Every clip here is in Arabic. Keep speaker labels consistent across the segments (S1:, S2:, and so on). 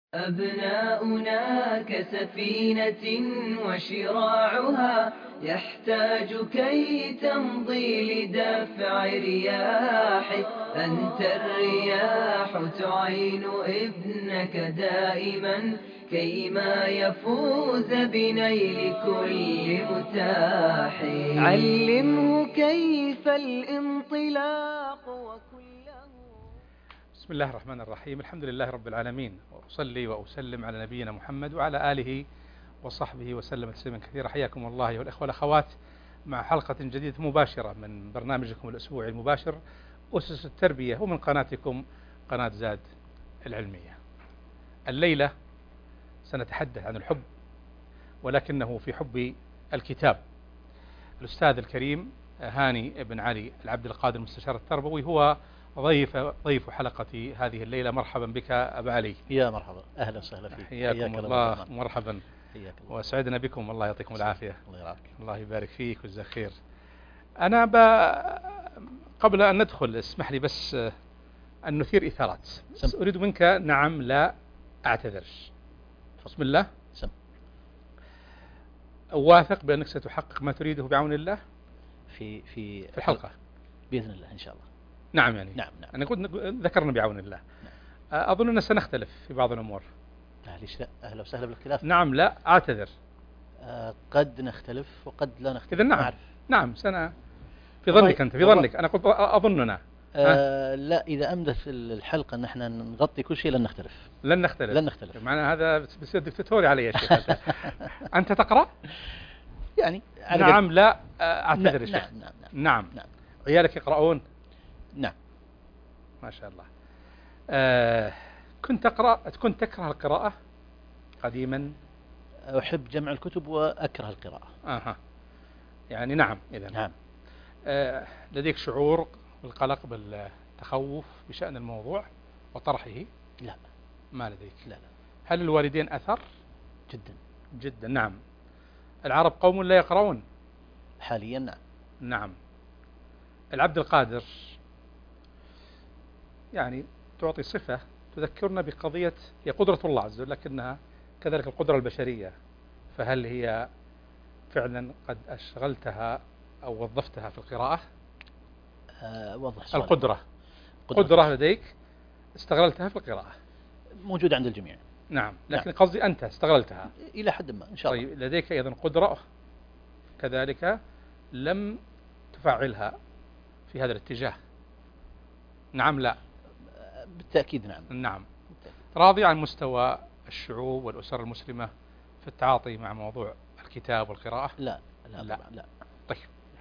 S1: أبناؤنا كسفينة وشراعها يحتاج كي تمضي لدفع رياحه. أنت الرياح تعين ابنك دائما كيما يفوز بنيل كل متاح. علمه كيف الانطلاق وكله.
S2: بسم الله الرحمن الرحيم. الحمد لله رب العالمين، وأصلي وأسلم على نبينا محمد وعلى آله وصحبه وسلم تسليما كثيرا. حياكم الله أيها الأخوة والأخوات مع حلقة جديدة مباشرة من برنامجكم الأسبوعي المباشر أسس التربية، ومن قناتكم قناة زاد العلمية. الليلة سنتحدث عن الحب، ولكنه في حب الكتاب. الأستاذ الكريم هاني بن علي العبد القادر المستشار التربوي هو ضيف حلقة هذه الليلة. مرحبا بك أبا علي.
S3: يا مرحبا، أهلا وسهلا فيك.
S2: حياكم الله، مرحبا.
S3: حياك الله.
S2: وسعدنا بكم، الله يعطيكم العافية.
S3: الله يرعاك.
S2: الله يبارك فيك ويجزاك خير. أنا قبل أن ندخل اسمح لي بس أن نثير إثارات. أريد منك نعم لا أعتذر. بسم الله. واثق بأنك ستحقق ما تريده بعون الله في الحلقة
S3: بإذن الله إن شاء الله.
S2: نعم يعني
S3: نعم.
S2: أنا قلت ذكرنا بعون الله. نعم. أظن أننا سنختلف في بعض الأمور.
S3: ليش لا؟ أهلا وسهلا بالاختلاف.
S2: نعم لا أعتذر.
S3: قد نختلف وقد لا نختلف.
S2: إذا نعم. نعم في ظنك أنت، في ظنك أنا قلت أظننا.
S3: لا، إذا أمدت الحلقة أن احنا نغطي كل شيء لن نختلف.
S2: معنى هذا بصير دكتاتوري علي يا شيخ. أنت تقرأ؟
S3: يعني
S2: نعم لا أعتذر يا شيخ.
S3: نعم.
S2: عيالك يقرؤون؟
S3: نعم
S2: ما شاء الله. كنت تكره القراءة قديما؟
S3: أحب جمع الكتب وأكره القراءة.
S2: يعني نعم. إذن
S3: نعم.
S2: لديك شعور بالقلق بالتخوف بشأن الموضوع وطرحه؟
S3: لا،
S2: ما لديك؟
S3: لا.
S2: هل الوالدين أثر؟
S3: جدا.
S2: نعم. العرب قوم لا يقرؤون
S3: حاليا.
S2: نعم. العبد القادر يعني تعطي صفة تذكرنا بقضية هي قدرة الله عز وجل، لكنها كذلك القدرة البشرية. فهل هي فعلا قد أشغلتها أو وظفتها في القراءة؟
S3: وضح
S2: القدرة. قدرة لديك استغللتها في القراءة؟
S3: موجودة عند الجميع.
S2: نعم، لكن قصدي أنت استغللتها
S3: إلى حد ما إن شاء الله.
S2: طيب، لديك أيضا قدرة كذلك لم تفعلها في هذا الاتجاه؟ نعم لا؟
S3: بالتأكيد
S2: نعم. راضي عن مستوى الشعوب والأسر المسلمة في التعاطي مع موضوع الكتاب والقراءة؟
S3: لا.
S2: طيب.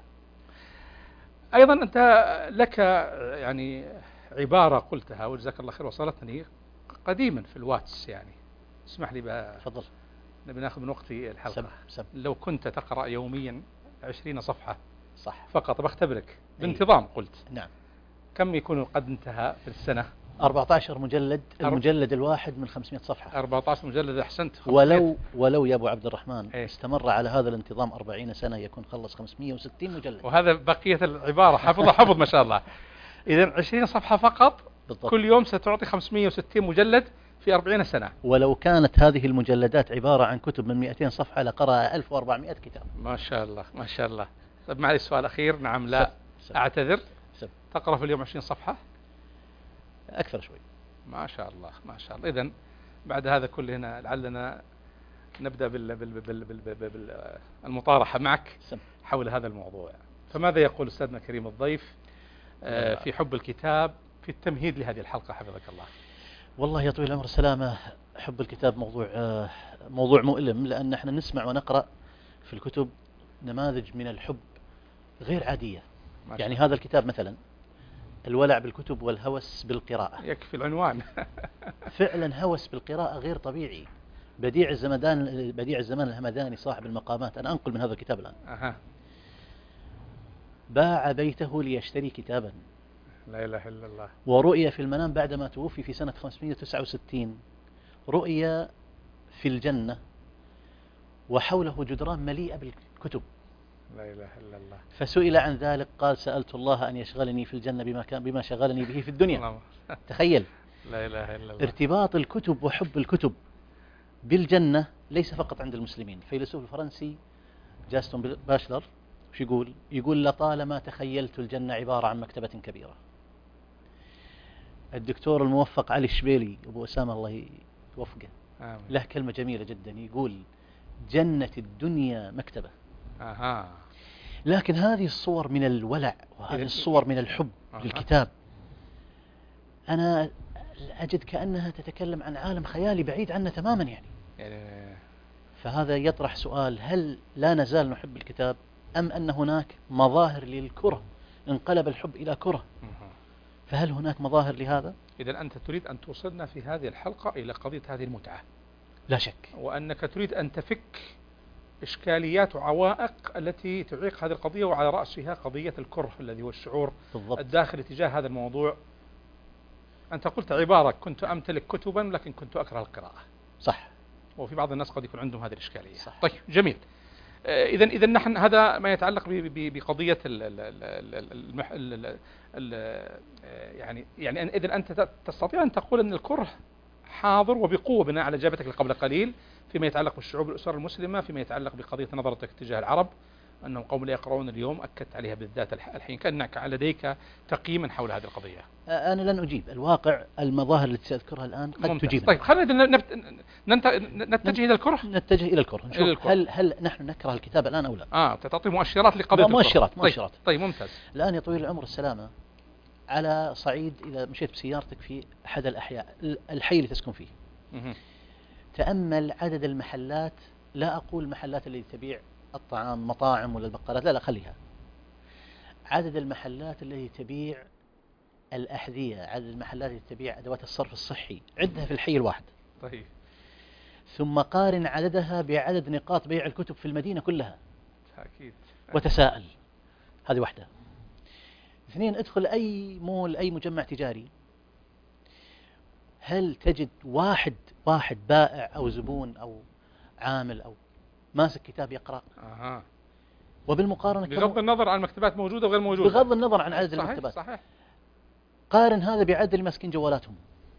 S2: أيضا أنت لك يعني عبارة قلتها وجزاك الله خير وصلتني قديما في الواتس، يعني اسمح لي
S3: تفضل.
S2: نبي ناخذ من وقت الحلقة.
S3: سب.
S2: لو كنت تقرأ يوميا 20 صفحة
S3: صح
S2: فقط، بختبرك بانتظام. قلت
S3: نعم.
S2: كم يكون قد انتهى في السنة؟
S3: 14 مجلد. المجلد الواحد من 500 صفحة.
S2: 14 مجلد. أحسنت.
S3: ولو يا أبو عبد الرحمن استمر على هذا الانتظام 40 سنة يكون خلص 560 مجلد.
S2: وهذا بقية العبارة حفظ ما شاء الله. إذن 20 صفحة فقط بالضبط. كل يوم ستعطي 560 مجلد في 40 سنة.
S3: ولو كانت هذه المجلدات عبارة عن كتب من 200 صفحة لقرأ 1400 كتاب.
S2: ما شاء الله. طيب معي سؤال أخير. نعم لا أعتذر. تقرأ في اليوم 20 صفحة؟
S3: أكثر شوي.
S2: ما شاء الله. إذن بعد هذا كله لعلنا نبدأ بالمطارحة معك حول هذا الموضوع. فماذا يقول أستاذنا الكريم الضيف في حب الكتاب في التمهيد لهذه الحلقة حفظك الله؟
S3: والله يا طويل العمر السلامة، حب الكتاب موضوع مؤلم، لأن احنا نسمع ونقرأ في الكتب نماذج من الحب غير عادية. يعني هذا الكتاب مثلا الولع بالكتب والهوس بالقراءة.
S2: يكفي العنوان.
S3: فعلا هوس بالقراءة غير طبيعي. بديع الزمان الهمداني صاحب المقامات، أنا أنقل من هذا الكتاب الآن. باع بيته ليشتري كتابا.
S2: لا إله إلا الله.
S3: ورؤيا في المنام بعدما توفي في سنة 569 رؤيا في الجنة وحوله جدران مليئة بالكتب.
S2: لا إله إلا الله.
S3: فسئل عن ذلك قال سألت الله أن يشغلني في الجنة بما شغلني به في الدنيا. تخيل.
S2: لا إله إلا الله.
S3: ارتباط الكتب وحب الكتب بالجنة ليس فقط عند المسلمين. الفيلسوف الفرنسي جاستون باشلر وش يقول؟ يقول لطالما تخيلت الجنة عبارة عن مكتبة كبيرة. الدكتور الموفق علي الشبيلي أبو أسامة الله يوفقه له كلمة جميلة جدا، يقول جنة الدنيا مكتبة. لكن هذه الصور من الولع وهذه الصور من الحب للكتاب أنا أجد كأنها تتكلم عن عالم خيالي بعيد عنا تماما يعني. فهذا يطرح سؤال: هل لا نزال نحب الكتاب أم أن هناك مظاهر للكره، انقلب الحب إلى كره؟ فهل هناك مظاهر لهذا؟
S2: إذا أنت تريد أن توصلنا في هذه الحلقة إلى قضية هذه المتعة.
S3: لا شك.
S2: وأنك تريد أن تفك إشكاليات وعوائق التي تعيق هذه القضية، وعلى رأسها قضية الكره الذي هو الشعور
S3: بالضبط.
S2: الداخلي تجاه هذا الموضوع. أنت قلت عبارة: كنت أمتلك كتبا لكن كنت أكره القراءة.
S3: صح.
S2: وفي بعض الناس قد يكون عندهم هذه الإشكالية.
S3: صح.
S2: طيب جميل. إذا نحن هذا ما يتعلق بقضية يعني إذا أنت تستطيع أن تقول أن الكره حاضر وبقوة بناء على إجابتك قبل قليل فيما يتعلق بالشعوب الأسر المسلمة، فيما يتعلق بقضية نظرتك تجاه العرب أنهم قوم لا يقرؤون اليوم، أكدت عليها بالذات الحين، كأنك لديك تقييما حول هذه القضية.
S3: أنا لن أجيب. الواقع المظاهر التي سأذكرها الآن قد تجيب.
S2: طيب خلينا نتجه إلى الكره.
S3: نتجه إلى الكره. نشوف هل نحن نكره الكتاب الآن أو لا.
S2: تعطي مؤشرات لقضية
S3: مؤشرات.
S2: طيب ممتاز.
S3: الآن يا طويل العمر السلامة، على صعيد إذا مشيت بسيارتك في أحد الأحياء الحي اللي تسكن فيه، تأمل عدد المحلات، لا أقول محلات اللي تبيع الطعام مطاعم ولا البقالات، لا خليها، عدد المحلات التي تبيع الأحذية، عدد المحلات التي تبيع أدوات الصرف الصحي، عدها في الحي الواحد.
S2: طيب.
S3: ثم قارن عددها بعدد نقاط بيع الكتب في المدينة كلها.
S2: أكيد.
S3: وتساءل. هذه واحدة. 2، ادخل أي مول، أي مجمع تجاري، هل تجد واحد بائع أو زبون أو عامل أو ماسك كتاب يقرأ؟ وبالمقارنة
S2: بغض النظر عن المكتبات موجودة وغير موجودة،
S3: بغض النظر عن عدد المكتبات.
S2: صحيح.
S3: قارن هذا بعدد الماسكين جوالاتهم.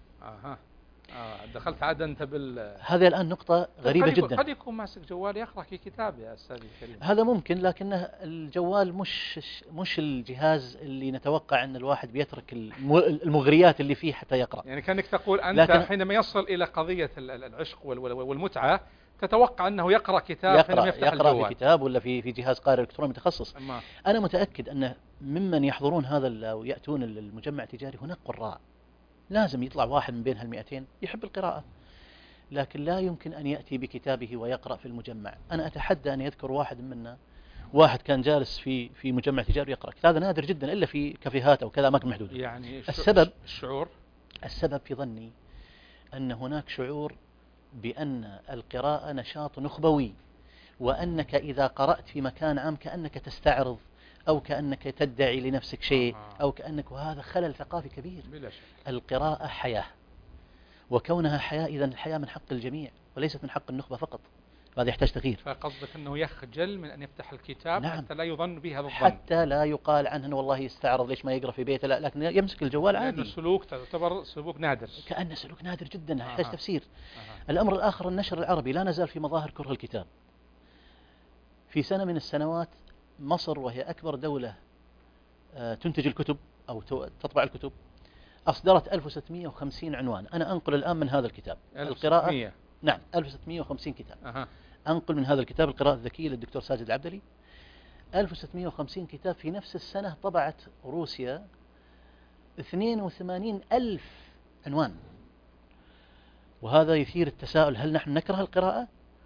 S2: دخلت عاد أنت
S3: هذه الآن نقطة غريبة جدا.
S2: قد يكون ماسك جوال يقرأ في كتاب يا أستاذ الكريم.
S3: هذا ممكن، لكنه الجوال مش الجهاز اللي نتوقع أن الواحد بيترك المغريات اللي فيه حتى يقرأ.
S2: يعني كأنك تقول أنت حينما يصل إلى قضية العشق والمتعة تتوقع أنه يقرأ كتاب حينما
S3: يقرأ في كتاب ولا في جهاز قارئ إلكتروني متخصص. أنا متأكد أن ممن يحضرون هذا أو يأتون المجمع التجاري هناك قراء، لازم يطلع واحد من بين هال200 يحب القراءة، لكن لا يمكن أن يأتي بكتابه ويقرأ في المجمع. أنا أتحدى أن يذكر واحد منا واحد كان جالس في مجمع تجاري يقرأ، هذا نادر جدا إلا في كافيهات أو كذا أماكن محدودة.
S2: يعني
S3: السبب في ظني أن هناك شعور بأن القراءة نشاط نخبوي، وأنك إذا قرأت في مكان عام كأنك تستعرض أو كأنك تدعي لنفسك شيء أو كأنك، وهذا خلل ثقافي كبير.
S2: بلا شك.
S3: القراءة حياة، وكونها حياة إذن الحياة من حق الجميع وليست من حق النخبة فقط، هذا يحتاج تغيير.
S2: فقصدك أنه يخجل من أن يفتح الكتاب.
S3: نعم.
S2: حتى لا يظن به هذا الظن،
S3: حتى لا يقال عنه أنه والله يستعرض ليش ما يقرأ في بيته، لا، لكن يمسك الجوال عادي.
S2: لأن السلوك تعتبر سلوك نادر،
S3: كأنه سلوك نادر جدا يحتاج تفسير. الأمر الآخر، النشر العربي لا نزال في مظاهر كره الكتاب. في سنة من السنوات مصر وهي أكبر دولة تنتج الكتب أو تطبع الكتب أصدرت 1650 عنوان. أنا أنقل الآن من هذا الكتاب
S2: 1600.
S3: القراءة. نعم 1650 كتاب. أنقل من هذا الكتاب القراءة الذكية للدكتور ساجد العبدلي. 1650 كتاب. في نفس السنة طبعت روسيا 82,000 عنوان. وهذا يثير التساؤل: هل نحن نكره القراءة؟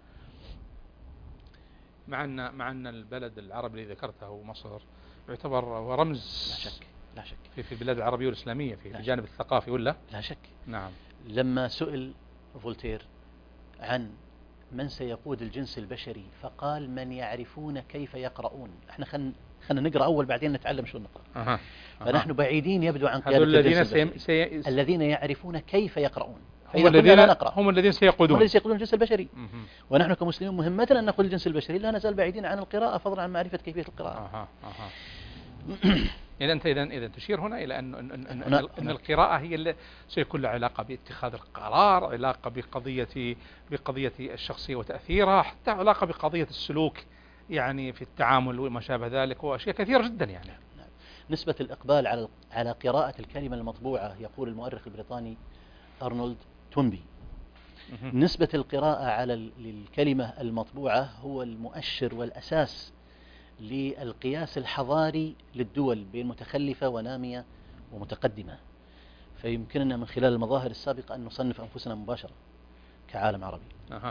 S2: مع أن البلد العربي الذي ذكرته مصر يعتبر ورمز
S3: لا شك
S2: في البلاد العربية والإسلامية في الجانب الثقافي، ولا؟
S3: لا شك.
S2: نعم.
S3: لما سئل فولتير عن من سيقود الجنس البشري فقال: من يعرفون كيف يقرؤون. احنا خلنا نقرأ أول بعدين نتعلم شو نقرأ. فنحن بعيدين يبدو عن قيادة الجنس البشري. الذين يعرفون كيف يقرؤون هم الذين سيقودون الجنس البشري. ونحن كمسلمين مهمتنا أن نقود الجنس البشري، لا نزال بعيدين عن القراءة فضلا عن معرفة كيفية القراءة.
S2: يعني أنت إذا تشير هنا إلى أن القراءة هي اللي سيكون لها علاقة باتخاذ القرار، علاقة بقضية الشخصية وتأثيرها، حتى علاقة بقضية السلوك يعني في التعامل وما شابه ذلك، وأشياء كثيرة جدا يعني.
S3: نسبة الإقبال على قراءة الكلمة المطبوعة، يقول المؤرخ البريطاني أرنولد تومبي، نسبة القراءة على الكلمة المطبوعة هو المؤشر والأساس للقياس الحضاري للدول بين متخلفة ونامية ومتقدمة. فيمكننا من خلال المظاهر السابقة أن نصنف أنفسنا مباشرة كعالم عربي.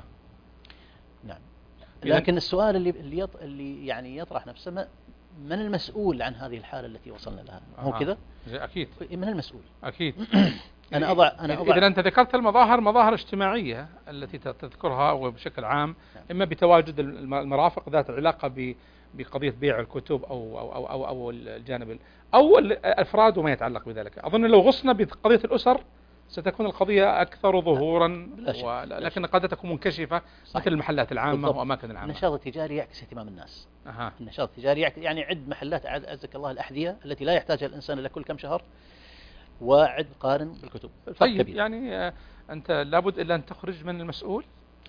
S3: نعم. لكن السؤال اللي يعني يطرح نفسه، من المسؤول عن هذه الحالة التي وصلنا لها؟ هو كذا؟
S2: أكيد.
S3: من المسؤول؟
S2: أكيد.
S3: أنا أضع
S2: إذا أنت ذكرت مظاهر اجتماعية التي تذكرها وبشكل عام، إما بتواجد المرافق ذات العلاقة بقضية بيع الكتب أو الجانب أو الأفراد وما يتعلق بذلك. أظن لو غصنا بقضية الأسر ستكون القضية أكثر ظهورا، لكن قد تكون منكشفة مثل المحلات العامة وأماكن العامة.
S3: النشاط التجاري يعكس اهتمام الناس. النشاط التجاري يعني عد محلات، أعزك الله، الأحذية التي لا يحتاجها الإنسان إلا كل كم شهر، وعد قارن بالكتب.
S2: طيب يعني أنت لابد إلا أن تخرج من المسؤول،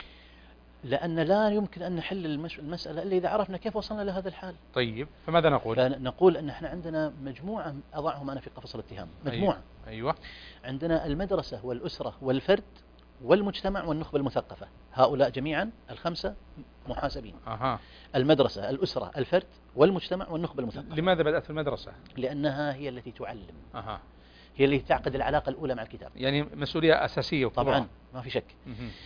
S3: لأن لا يمكن أن نحل المسألة إلا إذا عرفنا كيف وصلنا لهذا الحال.
S2: طيب فماذا نقول؟
S3: نقول أن احنا عندنا مجموعة أضعهم أنا في قفص الاتهام، مجموعة.
S2: أيوة. عندنا
S3: المدرسة والأسرة والفرد والمجتمع والنخبة المثقفة، هؤلاء جميعا الخمسة محاسبين. المدرسة، الأسرة، الفرد والمجتمع والنخبة المثقفة.
S2: لماذا بدأت في المدرسة؟
S3: لأنها هي التي تعلم. هي التي تعقد العلاقة الأولى مع الكتاب.
S2: يعني مسؤولية أساسية
S3: طبعا، ما في شك.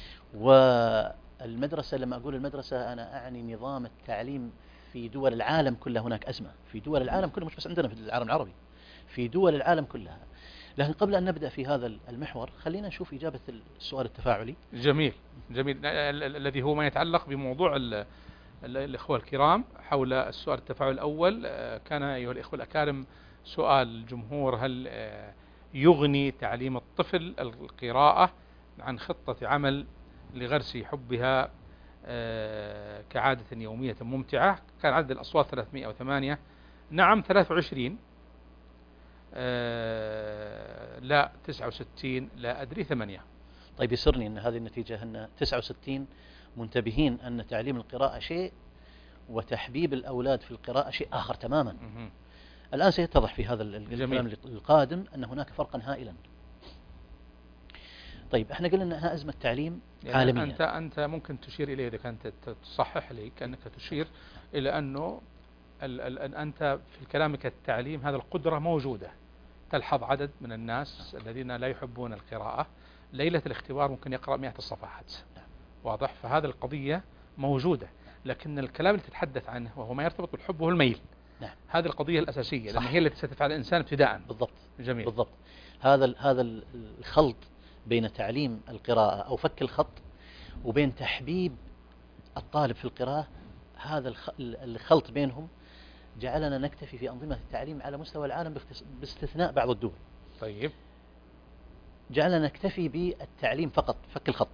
S3: والمدرسة، لما أقول المدرسة أنا أعني نظام التعليم في دول العالم كلها. هناك أزمة في دول العالم كلها، مش بس عندنا في العالم العربي، في دول العالم كلها. لكن قبل أن نبدأ في هذا المحور، خلينا نشوف إجابة السؤال التفاعلي.
S2: جميل الذي هو ما يتعلق بموضوع الإخوة الكرام حول السؤال التفاعلي الأول. كان أيها الإخوة الأكارم سؤال الجمهور: هل يغني تعليم الطفل القراءة عن خطة عمل لغرس حبها كعادة يومية ممتعة؟ كان عدد الأصوات 308، نعم 23، لا 69، لا أدري 8.
S3: طيب يسرني أن هذه النتيجة أن 69 منتبهين أن تعليم القراءة شيء وتحبيب الأولاد في القراءة شيء آخر تماما. الآن سيتضح في هذا الكلام القادم أن هناك فرقا هائلا. طيب احنا قلنا أنها أزمة تعليم عالمية.
S2: أنت ممكن تشير إليه، إذا كانت تصحح لي كأنك تشير إلى أنه أنت في كلامك التعليم هذا القدرة موجودة. تلحظ عدد من الناس الذين لا يحبون القراءة ليلة الاختبار ممكن يقرأ 100 صفحات. واضح؟ فهذه القضية موجودة، لكن الكلام اللي تتحدث عنه وهو ما يرتبط بالحب وهو الميل. هذه القضية الأساسية، لأن هي التي ستدفع الإنسان ابتداء.
S3: بالضبط.
S2: جميل.
S3: بالضبط. هذا الخلط بين تعليم القراءة أو فك الخط وبين تحبيب الطالب في القراءة، هذا الخلط بينهم جعلنا نكتفي في أنظمة التعليم على مستوى العالم باستثناء بعض الدول.
S2: طيب.
S3: جعلنا نكتفي بالتعليم فقط، فك الخط.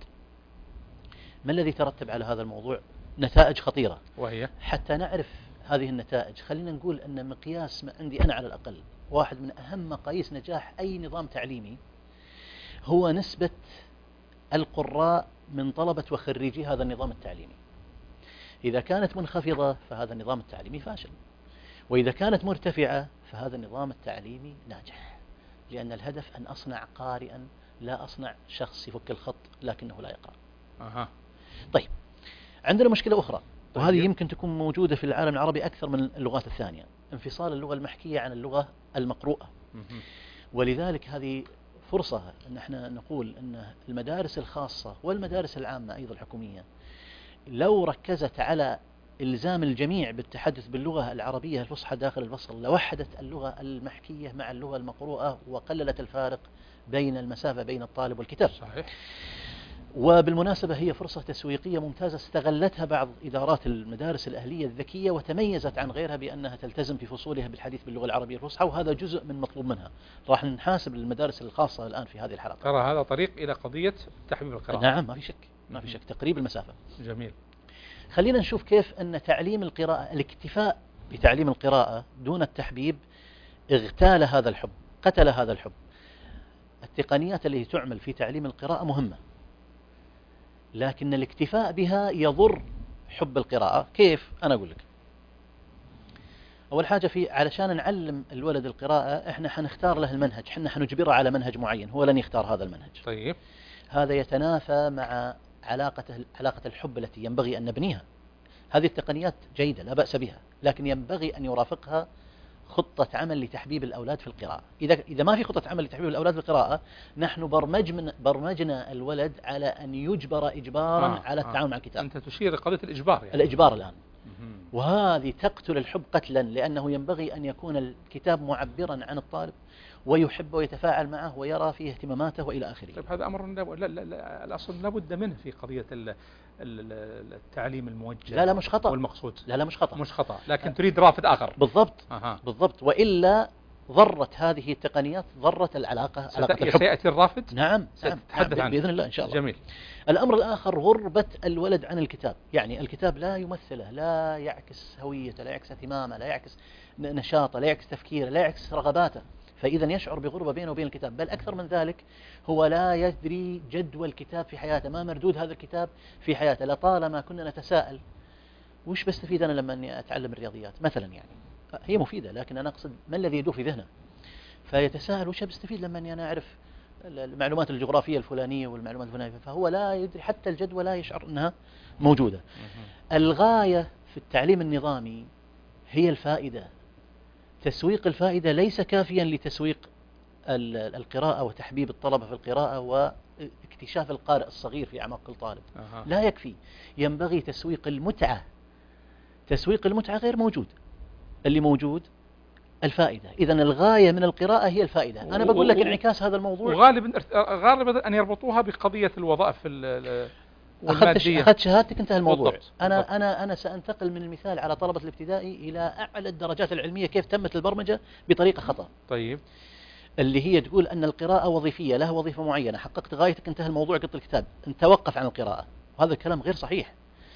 S3: ما الذي ترتب على هذا الموضوع؟ نتائج خطيرة،
S2: وهي
S3: حتى نعرف هذه النتائج خلينا نقول أن مقياس ما عندي أنا على الأقل، واحد من أهم مقاييس نجاح أي نظام تعليمي هو نسبة القراء من طلبة وخريجي هذا النظام التعليمي. إذا كانت منخفضة فهذا النظام التعليمي فاشل، وإذا كانت مرتفعة فهذا النظام التعليمي ناجح، لأن الهدف أن أصنع قارئا، لا أصنع شخص يفك الخط لكنه لا يقرأ. طيب عندنا مشكلة أخرى، وهذه يمكن تكون موجودة في العالم العربي أكثر من اللغات الثانية: انفصال اللغة المحكية عن اللغة المقروءة. ولذلك هذه فرصة أن احنا نقول أن المدارس الخاصة والمدارس العامة أيضا الحكومية لو ركزت على إلزام الجميع بالتحدث باللغة العربية الفصحى داخل الفصل لوحدت اللغة المحكية مع اللغة المقروءة وقللت الفارق بين المسافة بين الطالب والكتاب.
S2: صحيح.
S3: وبالمناسبة هي فرصة تسويقية ممتازة استغلتها بعض إدارات المدارس الأهلية الذكية وتميزت عن غيرها بأنها تلتزم في فصولها بالحديث باللغة العربية الفصحى، وهذا جزء من مطلوب منها. راح نحاسب المدارس الخاصة الآن في هذه الحلقة.
S2: ترى هذا طريق إلى قضية تحبيب القراءة.
S3: نعم، ما في شك تقريب المسافة.
S2: جميل.
S3: خلينا نشوف كيف أن تعليم القراءة، الاكتفاء بتعليم القراءة دون التحبيب اغتال هذا الحب، قتل هذا الحب. التقنيات التي تعمل في تعليم القراءة مهمة، لكن الاكتفاء بها يضر حب القراءة. كيف؟ أنا أقول لك. أول حاجة، علشان نعلم الولد القراءة إحنا حنختار له المنهج، إحنا حنجبره على منهج معين، هو لن يختار هذا المنهج.
S2: طيب.
S3: هذا يتنافى مع علاقة الحب التي ينبغي أن نبنيها. هذه التقنيات جيدة لا بأس بها، لكن ينبغي أن يرافقها خطة عمل لتحبيب الأولاد في القراءة. إذا ما في خطة عمل لتحبيب الأولاد في القراءة، نحن برمجنا الولد على أن يجبر إجبارا على التعامل مع الكتاب.
S2: أنت تشير لقضية الإجبار يعني.
S3: الإجبار الآن. وهذه تقتل الحب قتلا، لأنه ينبغي أن يكون الكتاب معبرا عن الطالب ويحب ويتفاعل معه ويرى فيه اهتماماته وإلى آخره.
S2: طيب، هذا أمر الأصل لابد منه في قضية التعليم الموجه.
S3: لا مش خطأ.
S2: والمقصود
S3: لا مش خطأ.
S2: مش خطأ، لكن تريد رافد آخر.
S3: بالضبط. بالضبط. وإلا ضرت هذه التقنيات، ضرت علاقة الحب.
S2: سيأتي الرافد.
S3: نعم.
S2: سنتحدث عنه
S3: بإذن الله إن شاء الله.
S2: جميل.
S3: الأمر الآخر غربة الولد عن الكتاب. يعني الكتاب لا يمثله، لا يعكس هويته، لا يعكس اهتمامه، لا يعكس نشاطه، لا يعكس تفكيره، لا يعكس رغباته. فإذا يشعر بغربة بينه وبين الكتاب. بل أكثر من ذلك، هو لا يدري جدوى الكتاب في حياته، ما مردود هذا الكتاب في حياته. لطالما كنا نتساءل وش بستفيد أنا لما أني أتعلم الرياضيات مثلا، يعني هي مفيدة، لكن أنا أقصد ما الذي يدور في ذهنه. فيتساءل وش بستفيد لما أني أنا أعرف المعلومات الجغرافية الفلانية والمعلومات الفلانية. فهو لا يدري حتى الجدوى، لا يشعر أنها موجودة. الغاية في التعليم النظامي هي الفائدة. تسويق الفائدة ليس كافيا لتسويق القراءة وتحبيب الطلبة في القراءة واكتشاف القارئ الصغير في أعماق كل طالب. لا يكفي، ينبغي تسويق المتعة. تسويق المتعة غير موجود، اللي موجود الفائدة. إذن الغاية من القراءة هي الفائدة. أنا بقول لك انعكاس هذا الموضوع،
S2: وغالبا أن يربطوها بقضية الوظائف والمادية.
S3: أخذت شهادتك انتهى الموضوع.
S2: بالضبط.
S3: أنا سأنتقل من المثال على طلبة الابتدائي إلى أعلى الدرجات العلمية، كيف تمت البرمجة بطريقة خطأ.
S2: طيب.
S3: اللي هي تقول أن القراءة وظيفية، لها وظيفة معينة، حققت غايتك انتهى الموضوع، قط الكتاب، أنت توقف عن القراءة. وهذا الكلام غير صحيح.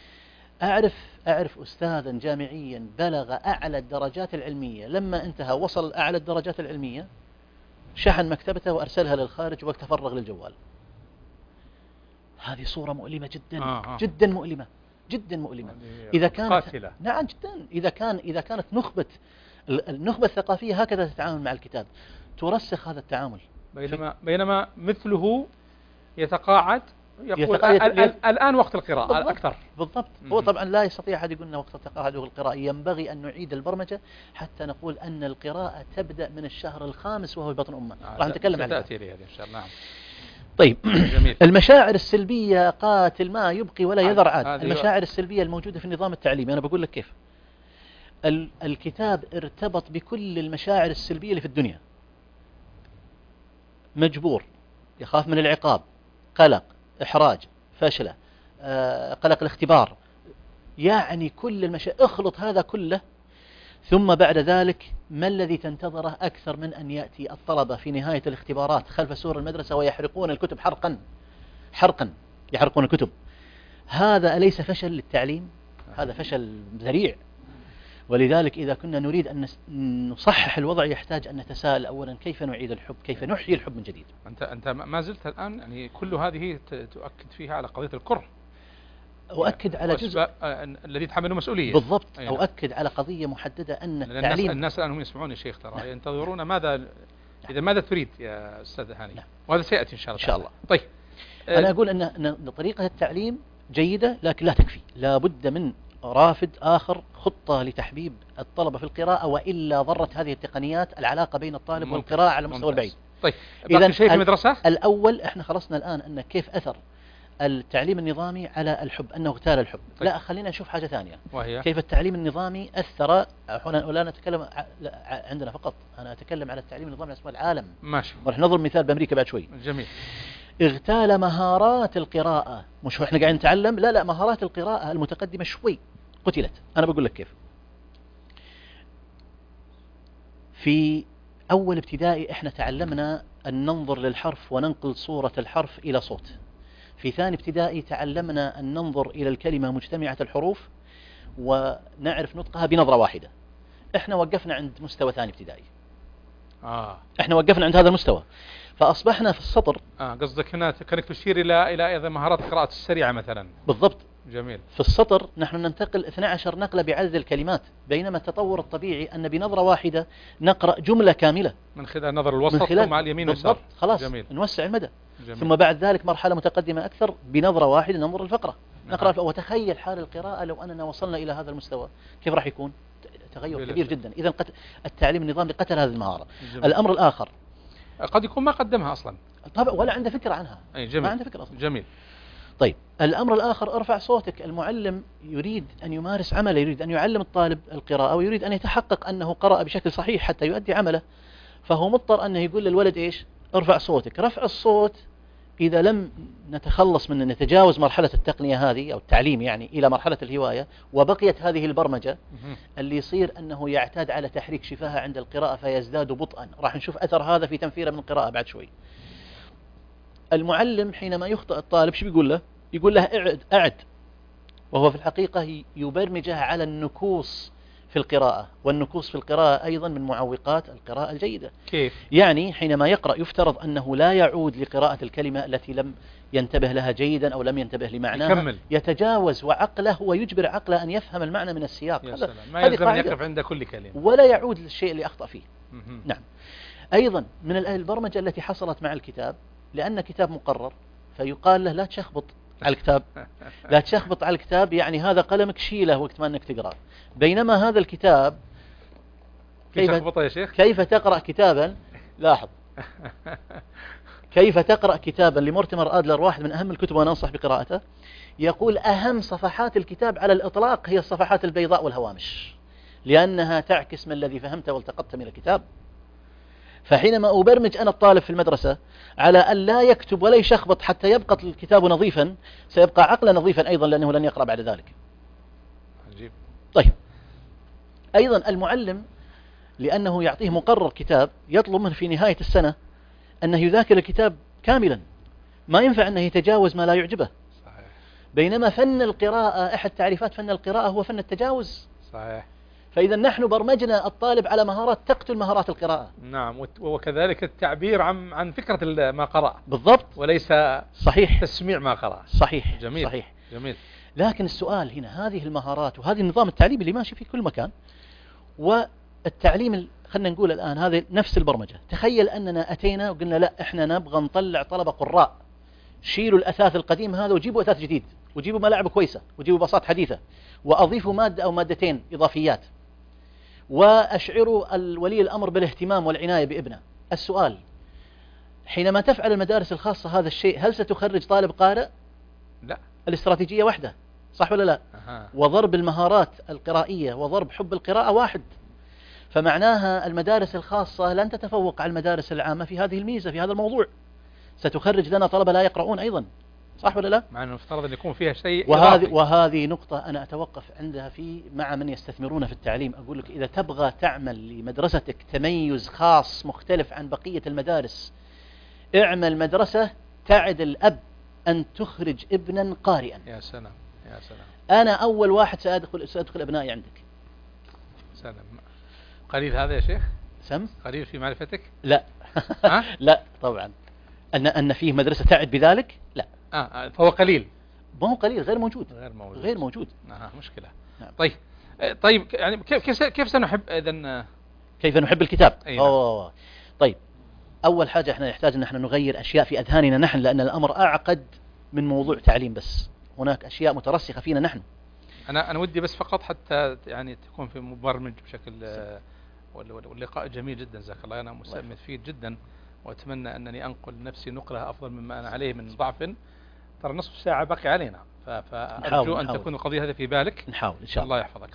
S3: أعرف أستاذا جامعيا بلغ أعلى الدرجات العلمية، لما انتهى وصل أعلى الدرجات العلمية شحن مكتبته وأرسلها للخارج وقت فرغ للجوال. هذه صورة مؤلمة جدا. جدا مؤلمة، جدا مؤلمة. إذا كانت
S2: قاتلة.
S3: نعم جدا. إذا كانت النخبة الثقافية هكذا تتعامل مع الكتاب، ترسخ هذا التعامل.
S2: بينما مثله يتقاعد يقول الآن وقت القراءة أكثر.
S3: بالضبط. هو طبعا لا يستطيع أحد يقول أن وقت تقاعده القراءة. ينبغي أن نعيد البرمجة حتى نقول أن القراءة تبدأ من الشهر الخامس وهو بطن أمه. راح نتكلم عليها.
S2: تأتي لي هذه إن شاء الله. نعم.
S3: طيب. جميل. المشاعر السلبية قاتل ما يبقي ولا يذر عاد. المشاعر السلبية الموجودة في النظام التعليمي، أنا بقول لك كيف. الكتاب ارتبط بكل المشاعر السلبية اللي في الدنيا. مجبور، يخاف من العقاب، قلق، إحراج، فشلة، قلق الاختبار، يعني كل اخلط هذا كله. ثم بعد ذلك ما الذي تنتظره أكثر من أن يأتي الطلبة في نهاية الاختبارات خلف سور المدرسة ويحرقون الكتب حرقا يحرقون الكتب؟ هذا أليس فشل للتعليم؟ هذا فشل ذريع. ولذلك إذا كنا نريد أن نصحح الوضع، يحتاج أن نتساءل أولا كيف نعيد الحب، كيف نحيي الحب من جديد.
S2: أنت ما زلت الآن يعني كل هذه تؤكد فيها على قضية الكره.
S3: أؤكد على جزء
S2: الذي يتحمله مسؤولية.
S3: بالضبط. أؤكد على قضية محددة أن التعليم.
S2: الناس الآن هم يسمعون يا شيخ، ترى ينتظرون ماذا تريد يا أستاذ هاني. وهذا سيأتي إن شاء الله. طيب.
S3: أنا أقول أن طريقة التعليم جيدة، لكن لا تكفي. لا بد من رافد آخر، خطة لتحبيب الطلبة في القراءة، وإلا ضرت هذه التقنيات العلاقة بين الطالب والقراءة على المستوى البعيد.
S2: طيب. إذا شيء في المدرسة
S3: الأول إحنا خلصنا الآن أن كيف أثر التعليم النظامي على الحب، أنه اغتال الحب. طيب. لا، خلينا نشوف حاجة ثانية، وهي كيف التعليم النظامي أثر. ولا نتكلم عندنا فقط، أنا أتكلم على التعليم النظامي على مستوى العالم.
S2: ماشي.
S3: ورح نضرب مثال بأمريكا بعد شوي.
S2: جميل.
S3: اغتال مهارات القراءة، مش احنا قاعدين نتعلم، لا مهارات القراءة المتقدمة شوي قتلت. أنا بقول لك كيف. في أول ابتدائي احنا تعلمنا أن ننظر للحرف وننقل صورة الحرف إلى صوت. في ثاني ابتدائي تعلمنا أن ننظر إلى الكلمة مجتمعة الحروف ونعرف نطقها بنظرة واحدة. احنا وقفنا عند مستوى ثاني ابتدائي. احنا وقفنا عند هذا المستوى، فأصبحنا في السطر.
S2: قصدك هنا كأنك تشير إلى أيضا مهارات القراءة السريعة مثلا.
S3: بالضبط.
S2: جميل.
S3: في السطر نحن ننتقل 12 نقلة بعدد الكلمات، بينما التطور الطبيعي أن بنظرة واحدة نقرأ جملة كاملة
S2: من خلال نظر الوسط ثم على اليمين واليسار.
S3: خلاص.
S2: جميل.
S3: نوسع المدى.
S2: جميل.
S3: ثم بعد ذلك مرحلة متقدمة أكثر، بنظرة واحدة ننظر الفقرة. نقرأ وتخيل حال القراءة لو أننا وصلنا إلى هذا المستوى كيف راح يكون تغير كبير جدا. إذا التعليم النظامي قتل هذه المهارة.
S2: جميل.
S3: الأمر الآخر
S2: قد يكون ما قدمها أصلا
S3: طبعا ولا عنده فكرة عنها.
S2: جميل.
S3: ما عنده فكرة أصلا.
S2: جميل.
S3: طيب الأمر الآخر ارفع صوتك. المعلم يريد أن يمارس عمله، يريد أن يعلم الطالب القراءة ويريد أن يتحقق أنه قرأ بشكل صحيح حتى يؤدي عمله، فهو مضطر أنه يقول للولد إيش؟ ارفع صوتك. رفع الصوت إذا لم نتخلص من نتجاوز مرحلة التقنية هذه أو التعليم يعني إلى مرحلة الهواية وبقيت هذه البرمجة، اللي يصير أنه يعتاد على تحريك شفاهه عند القراءة فيزداد بطئا. راح نشوف أثر هذا في تنفيره من القراءة بعد شوي. المعلم حينما يخطئ الطالب شو بيقول له؟ يقول له أعد، وهو في الحقيقة يبرمجه على النكوص في القراءة، والنكوص في القراءة أيضا من معوقات القراءة الجيدة.
S2: كيف؟
S3: يعني حينما يقرأ يفترض أنه لا يعود لقراءة الكلمة التي لم ينتبه لها جيدا أو لم ينتبه لمعناها،
S2: يكمل.
S3: يتجاوز وعقله ويجبر عقله أن يفهم المعنى من السياق.
S2: يا سلام. ما يلزم أن يقف عند كل كلمة
S3: ولا يعود للشيء اللي أخطأ فيه. نعم. أيضا من البرمجة التي حصلت مع الكتاب، لأن كتاب مقرر فيقال له لا تشخبط على الكتاب. لا تشخبط على الكتاب يعني هذا قلمك شيله وقت ما أنك تقرأ، بينما هذا الكتاب
S2: تشخبطه يا شيخ.
S3: كيف تقرأ كتابا؟ لاحظ كيف تقرأ كتابا لمورتيمر آدلر، واحد من أهم الكتب وأنا أنصح بقراءته، يقول أهم صفحات الكتاب على الإطلاق هي الصفحات البيضاء والهوامش، لأنها تعكس ما الذي فهمته والتقطت من الكتاب. فحينما أبرمج أنا الطالب في المدرسة على أن لا يكتب ولا يشخبط حتى يبقى الكتاب نظيفا، سيبقى عقلا نظيفا أيضا لأنه لن يقرأ بعد ذلك.
S2: عجيب.
S3: طيب أيضا المعلم لأنه يعطيه مقرر كتاب يطلب منه في نهاية السنة أنه يذاكر الكتاب كاملا، ما ينفع أنه يتجاوز ما لا يعجبه.
S2: صحيح.
S3: بينما فن القراءة أحد تعريفات فن القراءة هو فن التجاوز.
S2: صحيح.
S3: فإذا نحن برمجنا الطالب على مهارات تقتل مهارات القراءة.
S2: نعم. وكذلك التعبير عن فكرة ما قرأ.
S3: بالضبط.
S2: وليس
S3: صحيح
S2: تسميع ما قرأ.
S3: صحيح.
S2: جميل.
S3: صحيح.
S2: جميل.
S3: لكن السؤال هنا هذه المهارات وهذه النظام التعليمي اللي ماشي في كل مكان والتعليم خلنا نقول الآن هذه نفس البرمجة. تخيل أننا أتينا وقلنا لا إحنا نبغى نطلع طلبة قراء، شيلوا الأثاث القديم هذا وجيبوا أثاث جديد وجيبوا ملاعب كويسة وجيبوا باصات حديثة وأضيفوا مادة أو مادتين إضافيات وأشعروا ولي الأمر بالاهتمام والعناية بابنه. السؤال حينما تفعل المدارس الخاصة هذا الشيء هل ستخرج طالب قارئ؟
S2: لا.
S3: الاستراتيجية واحدة، صح ولا لا؟ وضرب المهارات القرائية وضرب حب القراءة واحد. فمعناها المدارس الخاصة لن تتفوق على المدارس العامة في هذه الميزة في هذا الموضوع، ستخرج لنا طلبة لا يقرؤون أيضا، صح ولا لا؟
S2: مع أنه مفترض أن يكون فيها شيء
S3: وهذه نقطة أنا أتوقف عندها مع من يستثمرون في التعليم. أقول لك إذا تبغى تعمل لمدرستك تميز خاص مختلف عن بقية المدارس، اعمل مدرسة تعد الأب أن تخرج ابنا قارئا.
S2: يا سلام. يا سلام.
S3: أنا أول واحد سأدخل أبنائي عندك.
S2: سلام. قليل هذا يا شيخ؟
S3: سم؟
S2: قليل في معرفتك؟
S3: لا. لا طبعا. أن فيه مدرسة تعد بذلك؟ لا.
S2: فهو قليل.
S3: ما هو قليل، غير موجود. غير موجود.
S2: مشكلة.
S3: نعم.
S2: طيب يعني كيف سنحب إذن
S3: كيف نحب الكتاب؟
S2: نعم.
S3: طيب أول حاجة احنا نحتاج أن احنا نغير أشياء في أذهاننا نحن، لأن الأمر أعقد من موضوع تعليم بس، هناك أشياء مترسخة فينا نحن.
S2: أنا ودي بس فقط حتى يعني تكون في مبرمج بشكل واللقاء جميل جدا جزاك الله. أنا مفيد جدا وأتمنى أنني أنقل نفسي نقلة أفضل مما أنا عليه من ضعف. ترى نصف ساعة باقي علينا، فأرجو أن تكون القضية هذه في بالك.
S3: نحاول إن شاء الله.
S2: الله يحفظك.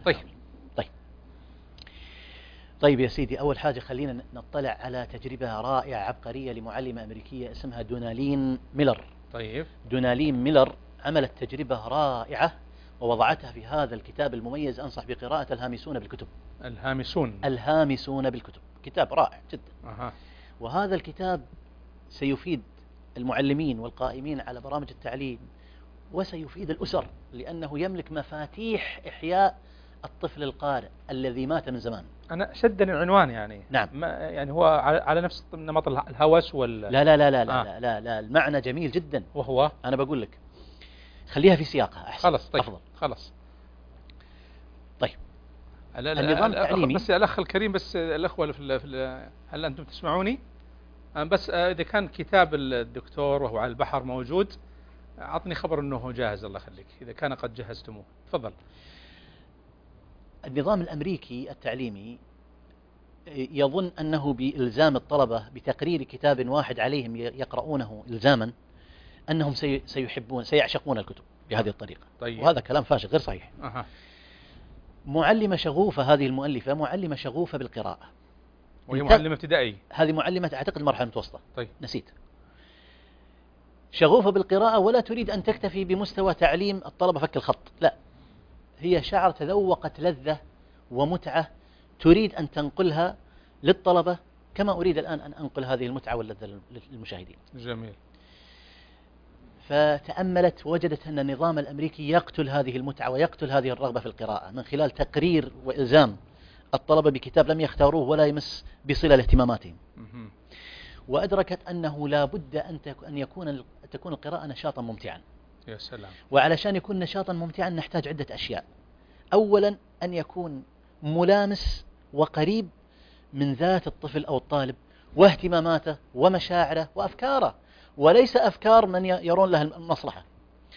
S3: طيب يا سيدي، أول حاجة خلينا نطلع على تجربة رائعة عبقرية لمعلمة أمريكية اسمها دونالين ميلر.
S2: طيب.
S3: دونالين ميلر عملت تجربة رائعة ووضعتها في هذا الكتاب المميز، أنصح بقراءة الهامسون بالكتب. الهامسون بالكتب كتاب رائع جدا. وهذا الكتاب سيفيد المعلمين والقائمين على برامج التعليم وسيفيد الأسر، لأنه يملك مفاتيح إحياء الطفل القارئ الذي مات من زمان.
S2: أنا شدني العنوان يعني.
S3: نعم.
S2: يعني هو على نفس نمط الهوس
S3: لا لا لا لا لا, لا لا المعنى جميل جدا.
S2: وهو
S3: أنا بقول لك خليها في سياقها أحسن.
S2: خلاص طيب.
S3: أفضل.
S2: خلاص
S3: طيب. النظام التعليمي.
S2: بس الأخ الكريم، بس الأخوة هل أنتم تسمعوني؟ بس إذا كان كتاب الدكتور وهو على البحر موجود، أعطني خبر أنه جاهز. الله يخليك إذا كان قد جهزتموه. تفضل.
S3: النظام الأمريكي التعليمي يظن أنه بإلزام الطلبة بتقرير كتاب واحد عليهم يقرؤونه إلزاما أنهم سيعشقون الكتب بهذه الطريقة.
S2: طيب.
S3: وهذا كلام فاشل غير صحيح. معلمة شغوفة، هذه المؤلفة معلمة شغوفة بالقراءة،
S2: وهي معلمة ابتدائي.
S3: هذه معلمة أعتقد المرحلة المتوسطة.
S2: طيب.
S3: نسيت. شغوفة بالقراءة ولا تريد أن تكتفي بمستوى تعليم الطلبة فك الخط، لا، هي شعر تذوقت لذة ومتعة تريد أن تنقلها للطلبة كما أريد الآن أن أنقل هذه المتعة واللذة للمشاهدين.
S2: جميل.
S3: فتأملت وجدت أن النظام الأمريكي يقتل هذه المتعة ويقتل هذه الرغبة في القراءة من خلال تقرير وإلزام الطلبة بكتاب لم يختاروه ولا يمس بصلة لاهتماماتهم. وأدركت أنه لا بد أن تكون القراءة نشاطا ممتعا.
S2: يا سلام.
S3: وعلشان يكون نشاطا ممتعا نحتاج عدة أشياء. أولا أن يكون ملامس وقريب من ذات الطفل أو الطالب واهتماماته ومشاعره وأفكاره، وليس أفكار من يرون لها المصلحة.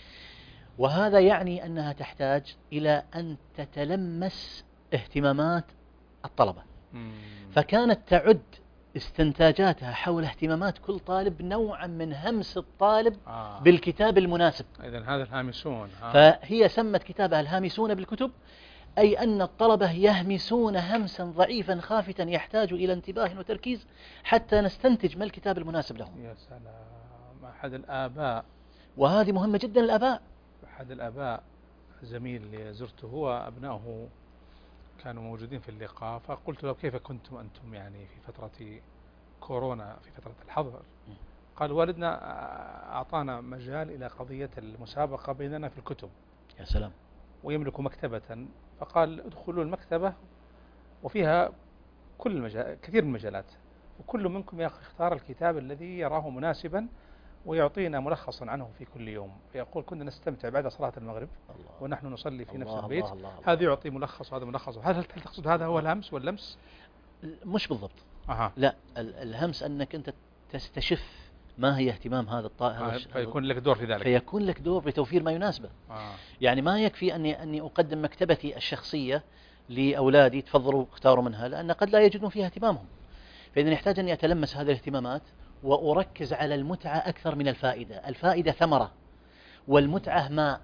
S3: وهذا يعني أنها تحتاج إلى أن تتلمس اهتمامات الطلبة. فكانت تعد استنتاجاتها حول اهتمامات كل طالب نوعا من همس الطالب بالكتاب المناسب.
S2: إذن هذا الهامسون.
S3: فهي سمت كتابها الهامسون بالكتب، أي أن الطلبة يهمسون همسا ضعيفا خافتا يحتاج إلى انتباه وتركيز حتى نستنتج ما الكتاب المناسب لهم.
S2: يا سلام. أحد الآباء،
S3: وهذه مهمة جدا الآباء،
S2: أحد الآباء زميل اللي زرته وأبنائه كانوا موجودين في اللقاء، فقلت له كيف كنتم أنتم يعني في فترة كورونا، في فترة الحظر؟ قال والدنا أعطانا مجال إلى قضية المسابقة بيننا في الكتب.
S3: يا سلام.
S2: ويملك مكتبة، فقال ادخلوا المكتبة وفيها كثير من المجالات، وكل منكم يختار الكتاب الذي يراه مناسبا ويعطينا ملخصا عنه في كل يوم. يقول كنا نستمتع بعد صلاة المغرب ونحن نصلي في نفس البيت. هذا يعطي ملخص وهذا ملخص. هل تقصد هذا هو الهمس واللمس؟
S3: مش بالضبط. لا، الهمس أنك أنت تستشف ما هي اهتمام هذا الطالب،
S2: فيكون لك دور في ذلك،
S3: فيكون لك دور بتوفير ما يناسبه. يعني ما يكفي أني أقدم مكتبتي الشخصية لأولادي تفضلوا اختاروا منها، لأن قد لا يجدون فيها اهتمامهم. فإذا يحتاج أني أتلمس هذه الاهتمامات وأركز على المتعة أكثر من الفائدة. الفائدة ثمرة والمتعة ماء.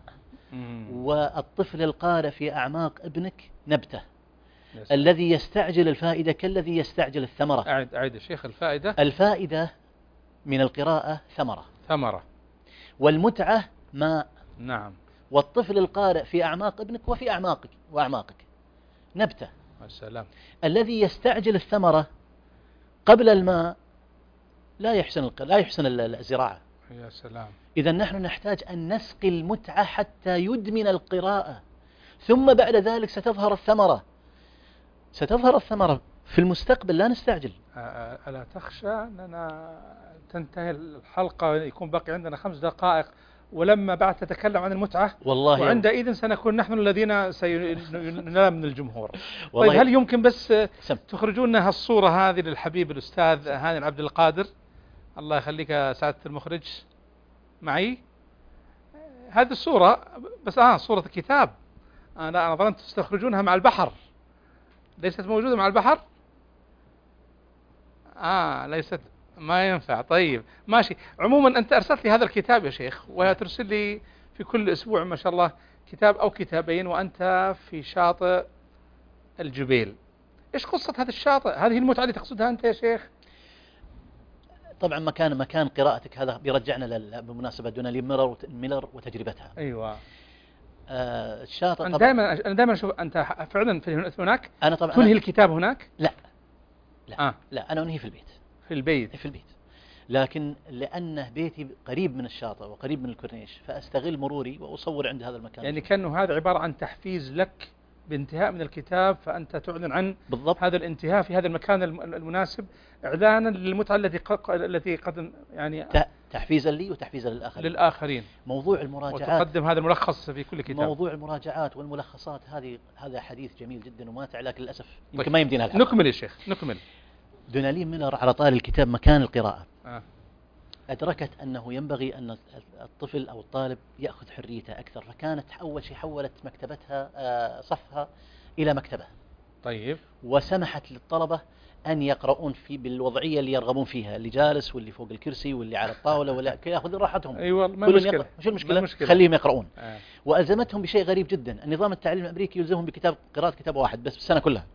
S3: والطفل القارئ في أعماق ابنك نبتة. الذي يستعجل الفائدة كالذي يستعجل الثمرة.
S2: أعيد الشيخ.
S3: الفائدة من القراءة ثمرة والمتعة ماء.
S2: نعم.
S3: والطفل القارئ في أعماق ابنك وفي أعماقك نبتة.
S2: السلام.
S3: الذي يستعجل الثمرة قبل الماء لا يحسن الزراعة.
S2: يا سلام.
S3: إذا نحن نحتاج أن نسقي المتعة حتى يدمن القراءة، ثم بعد ذلك ستظهر الثمرة في المستقبل. لا نستعجل.
S2: ألا تخشى أننا تنتهي الحلقة يكون باقي عندنا 5 دقائق ولما بعد تتكلم عن المتعة؟
S3: والله
S2: وعندئذ سنكون نحن الذين سننام من الجمهور. طيب هل يمكن بس تخرجون لنا هالصورة هذه للحبيب الأستاذ هاني عبد القادر؟ الله يخليك سعادة المخرج معي. هذه الصورة بس صورة الكتاب. أنا ظننت تستخرجونها مع البحر. ليست موجودة مع البحر؟ ليست. ما ينفع. طيب ماشي. عموما أنت أرسلت لي هذا الكتاب يا شيخ، وترسل لي في كل أسبوع ما شاء الله كتاب أو كتابين، وأنت في شاطئ الجبيل. إيش قصة هذا الشاطئ؟ هذه المتعة اللي تقصدها أنت يا شيخ؟
S3: طبعا مكان قراءتك هذا بيرجعنا بمناسبة دونالي ميلر وتجربتها.
S2: أيوة.
S3: الشاطئ.
S2: أنا دائما أشوف أنت فعلا في هناك.
S3: أنا طبعا
S2: تنهي الكتاب هناك؟
S3: لا أنا أنهي في البيت.
S2: في البيت.
S3: لكن لأنه بيتي قريب من الشاطئ وقريب من الكورنيش، فأستغل مروري وأصور عند هذا المكان.
S2: يعني كأنه هذا عبارة عن تحفيز لك بانتهاء من الكتاب فأنت تعلن عن
S3: بالضبط.
S2: هذا الانتهاء في هذا المكان المناسب، إعلانا للمتعة التي قد يعني
S3: تحفيزا لي وتحفيزا
S2: للآخرين.
S3: موضوع المراجعات،
S2: وتقدم هذا الملخص في كل كتاب.
S3: موضوع المراجعات والملخصات هذا حديث جميل جدا وماتع، لكن للأسف يمكن ما يمدينا الحلقة.
S2: نكمل يا شيخ، نكمل.
S3: دونالين ميلر على طار الكتاب مكان القراءة أدركت أنه ينبغي أن الطفل أو الطالب يأخذ حريته أكثر، فكانت أول شيء حولت مكتبتها صفها إلى مكتبة.
S2: طيب.
S3: وسمحت للطلبة أن يقرؤون بالوضعية اللي يرغبون فيها، اللي جالس واللي فوق الكرسي واللي على الطاولة ولا يأخذ راحتهم.
S2: أيوة، ما المشكلة؟
S3: شو المشكلة؟ خليهم يقرؤون. وألزمتهم بشيء غريب جدا، النظام التعليمي الأمريكي يلزمهم قراءة كتاب واحد بس بالسنة كلها.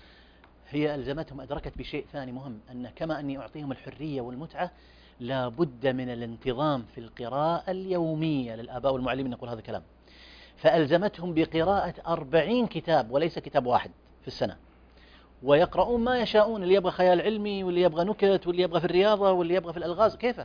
S3: هي ألزمتهم، أدركت بشيء ثاني مهم، أن كما أني أعطيهم الحرية والمتعة لا بد من الانتظام في القراءة اليومية. للآباء والمعلمين نقول هذا الكلام. فألزمتهم بقراءة 40 كتاب وليس كتاب واحد في السنة، ويقرؤون ما يشاءون، اللي يبغى خيال علمي واللي يبغى نكت واللي يبغى في الرياضة واللي يبغى في الألغاز، كيفه.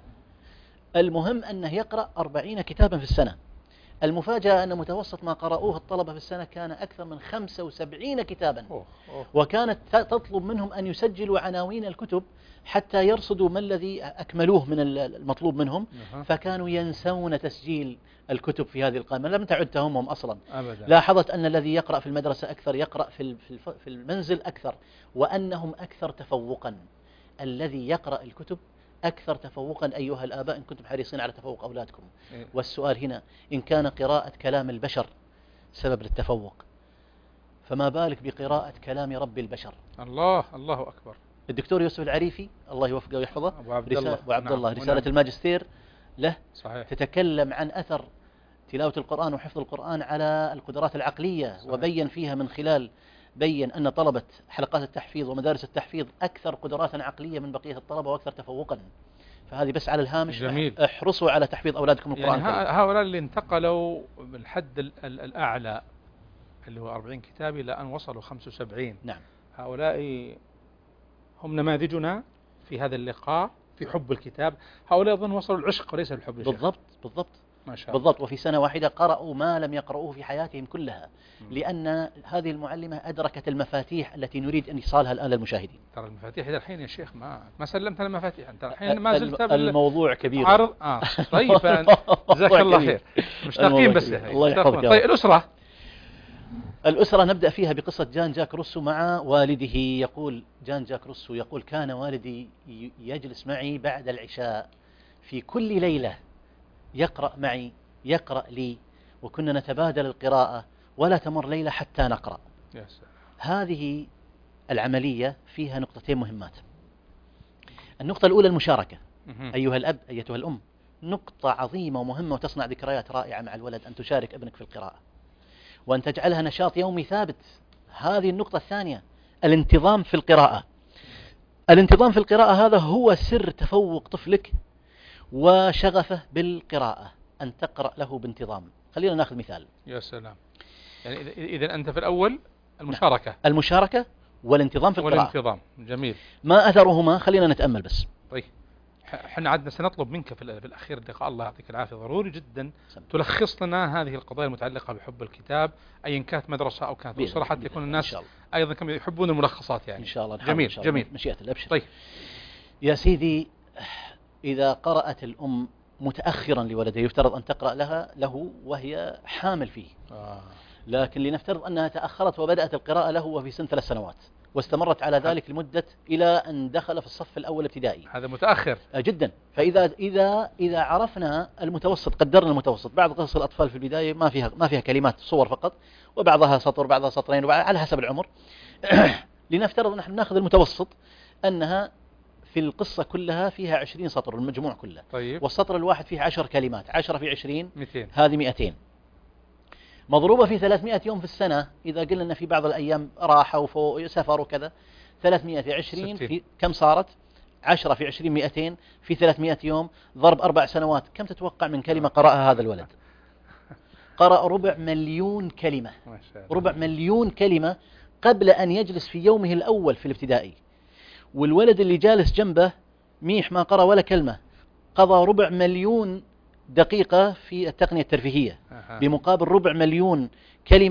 S3: المهم أنه يقرأ 40 كتابا في السنة. المفاجأة أن متوسط ما قرأوه الطلبة في السنة كان أكثر من 75 كتابا. وكانت تطلب منهم أن يسجلوا عناوين الكتب حتى يرصدوا ما الذي أكملوه من المطلوب منهم. فكانوا ينسون تسجيل الكتب في هذه القائمة، لم تعد تهمهم أصلا أبدا. لاحظت أن الذي يقرأ في المدرسة أكثر يقرأ في المنزل أكثر، وأنهم أكثر تفوقا. الذي يقرأ الكتب أكثر تفوقا أيها الآباء إن كنتم حريصين على تفوق أولادكم. والسؤال هنا، إن كان قراءة كلام البشر سبب للتفوق، فما بالك بقراءة كلام رب البشر.
S2: الله أكبر.
S3: الدكتور يوسف العريفي الله يوفقه ويحفظه،
S2: أبو عبد الله
S3: رسالة الماجستير له
S2: صحيح.
S3: تتكلم عن أثر تلاوة القرآن وحفظ القرآن على القدرات العقلية. صحيح. وبين فيها من خلال أن طلبة حلقات التحفيظ ومدارس التحفيظ أكثر قدرات عقلية من بقية الطلبة وأكثر تفوقا. فهذه بس على الهامش.
S2: جميل.
S3: احرصوا على تحفيظ أولادكم القرآن.
S2: يعني هؤلاء اللي انتقلوا بالحد الأعلى اللي هو 40 كتاب إلى أن وصلوا 75.
S3: نعم.
S2: هؤلاء هم نماذجنا في هذا اللقاء في حب الكتاب. هؤلاء أظن وصلوا العشق وليس الحب.
S3: بالضبط.
S2: ما شاء الله.
S3: بالضبط. وفي سنة واحدة قرأوا ما لم يقرؤوه في حياتهم كلها. لأن هذه المعلمة أدركت المفاتيح التي نريد أن نصالها الآن للمشاهدين.
S2: ترى المفاتيح إلى الحين يا شيخ ما سلمت المفاتيح. أنت الحين ما زلت
S3: الموضوع كبير.
S2: عرض طيب. جزاك الله خير. مشتاقين بس.
S3: الله يحفظك.
S2: طيب
S3: الأسرة نبدأ فيها بقصة جان جاك روسو مع والده. يقول جان جاك روسو يقول: كان والدي يجلس معي بعد العشاء في كل ليلة، يقرأ معي، يقرأ لي، وكنا نتبادل القراءة ولا تمر ليلة حتى نقرأ. هذه العملية فيها نقطتين مهمات. النقطة الأولى المشاركة. أيها الأب، أيتها الأم، نقطة عظيمة ومهمة وتصنع ذكريات رائعة مع الولد أن تشارك ابنك في القراءة وأن تجعلها نشاط يومي ثابت. هذه النقطة الثانية، الانتظام في القراءة. الانتظام في القراءة هذا هو سر تفوق طفلك وشغفه بالقراءة، أن تقرأ له بانتظام. خلينا نأخذ مثال.
S2: يا سلام. يعني إذا أنت في الأول
S3: المشاركة والانتظام في القراءة.
S2: والانتظام. جميل.
S3: ما أثرهما؟ خلينا نتأمل بس.
S2: طيب، احنا عدنا سنطلب منك في الأخير اللقاء، الله يعطيك العافية، ضروري جدا تلخص لنا هذه القضايا المتعلقة بحب الكتاب، أيا كانت مدرسة أو كانت أسرة، حتى يكون الناس أيضا كم يحبون الملخصات يعني.
S3: إن شاء الله.
S2: جميل. جميل.
S3: مشيئة الأبشر.
S2: طيب
S3: يا سيدي، إذا قرأت الأم متأخرا لولدها يفترض أن تقرأ له وهي حامل فيه. لكن لنفترض أنها تأخرت وبدأت القراءة له وفي سن 3 سنوات واستمرت على ذلك لمدة إلى أن دخل في الصف الأول ابتدائي.
S2: هذا متأخر
S3: جدا. فإذا عرفنا المتوسط، قدرنا المتوسط. بعض قصص الأطفال في البداية ما فيها كلمات، صور فقط، وبعضها سطر، بعضها سطرين، على حسب العمر. لنفترض نحن نأخذ المتوسط أنها في القصة كلها فيها 20 سطر، المجموع كله.
S2: طيب.
S3: والسطر الواحد فيه 10 كلمات، 10 في 20
S2: 200.
S3: هذه 200 مضروبة في 300 يوم في السنة. إذا قلنا أن في بعض الأيام راحة وفوق سفر وكذا، 320 في كم صارت؟ 10 في 20 200 في 300 يوم ضرب 4 سنوات. كم تتوقع من كلمة قرأها هذا الولد؟ قرأ 400,000 كلمة. 400,000 كلمة قبل أن يجلس في يومه الأول في الابتدائي. والولد اللي جالس جنبه ميح ما قرأ ولا كلمة، قضى 400,000 دقيقة في التقنية الترفيهية، بمقابل 400,000 كلمة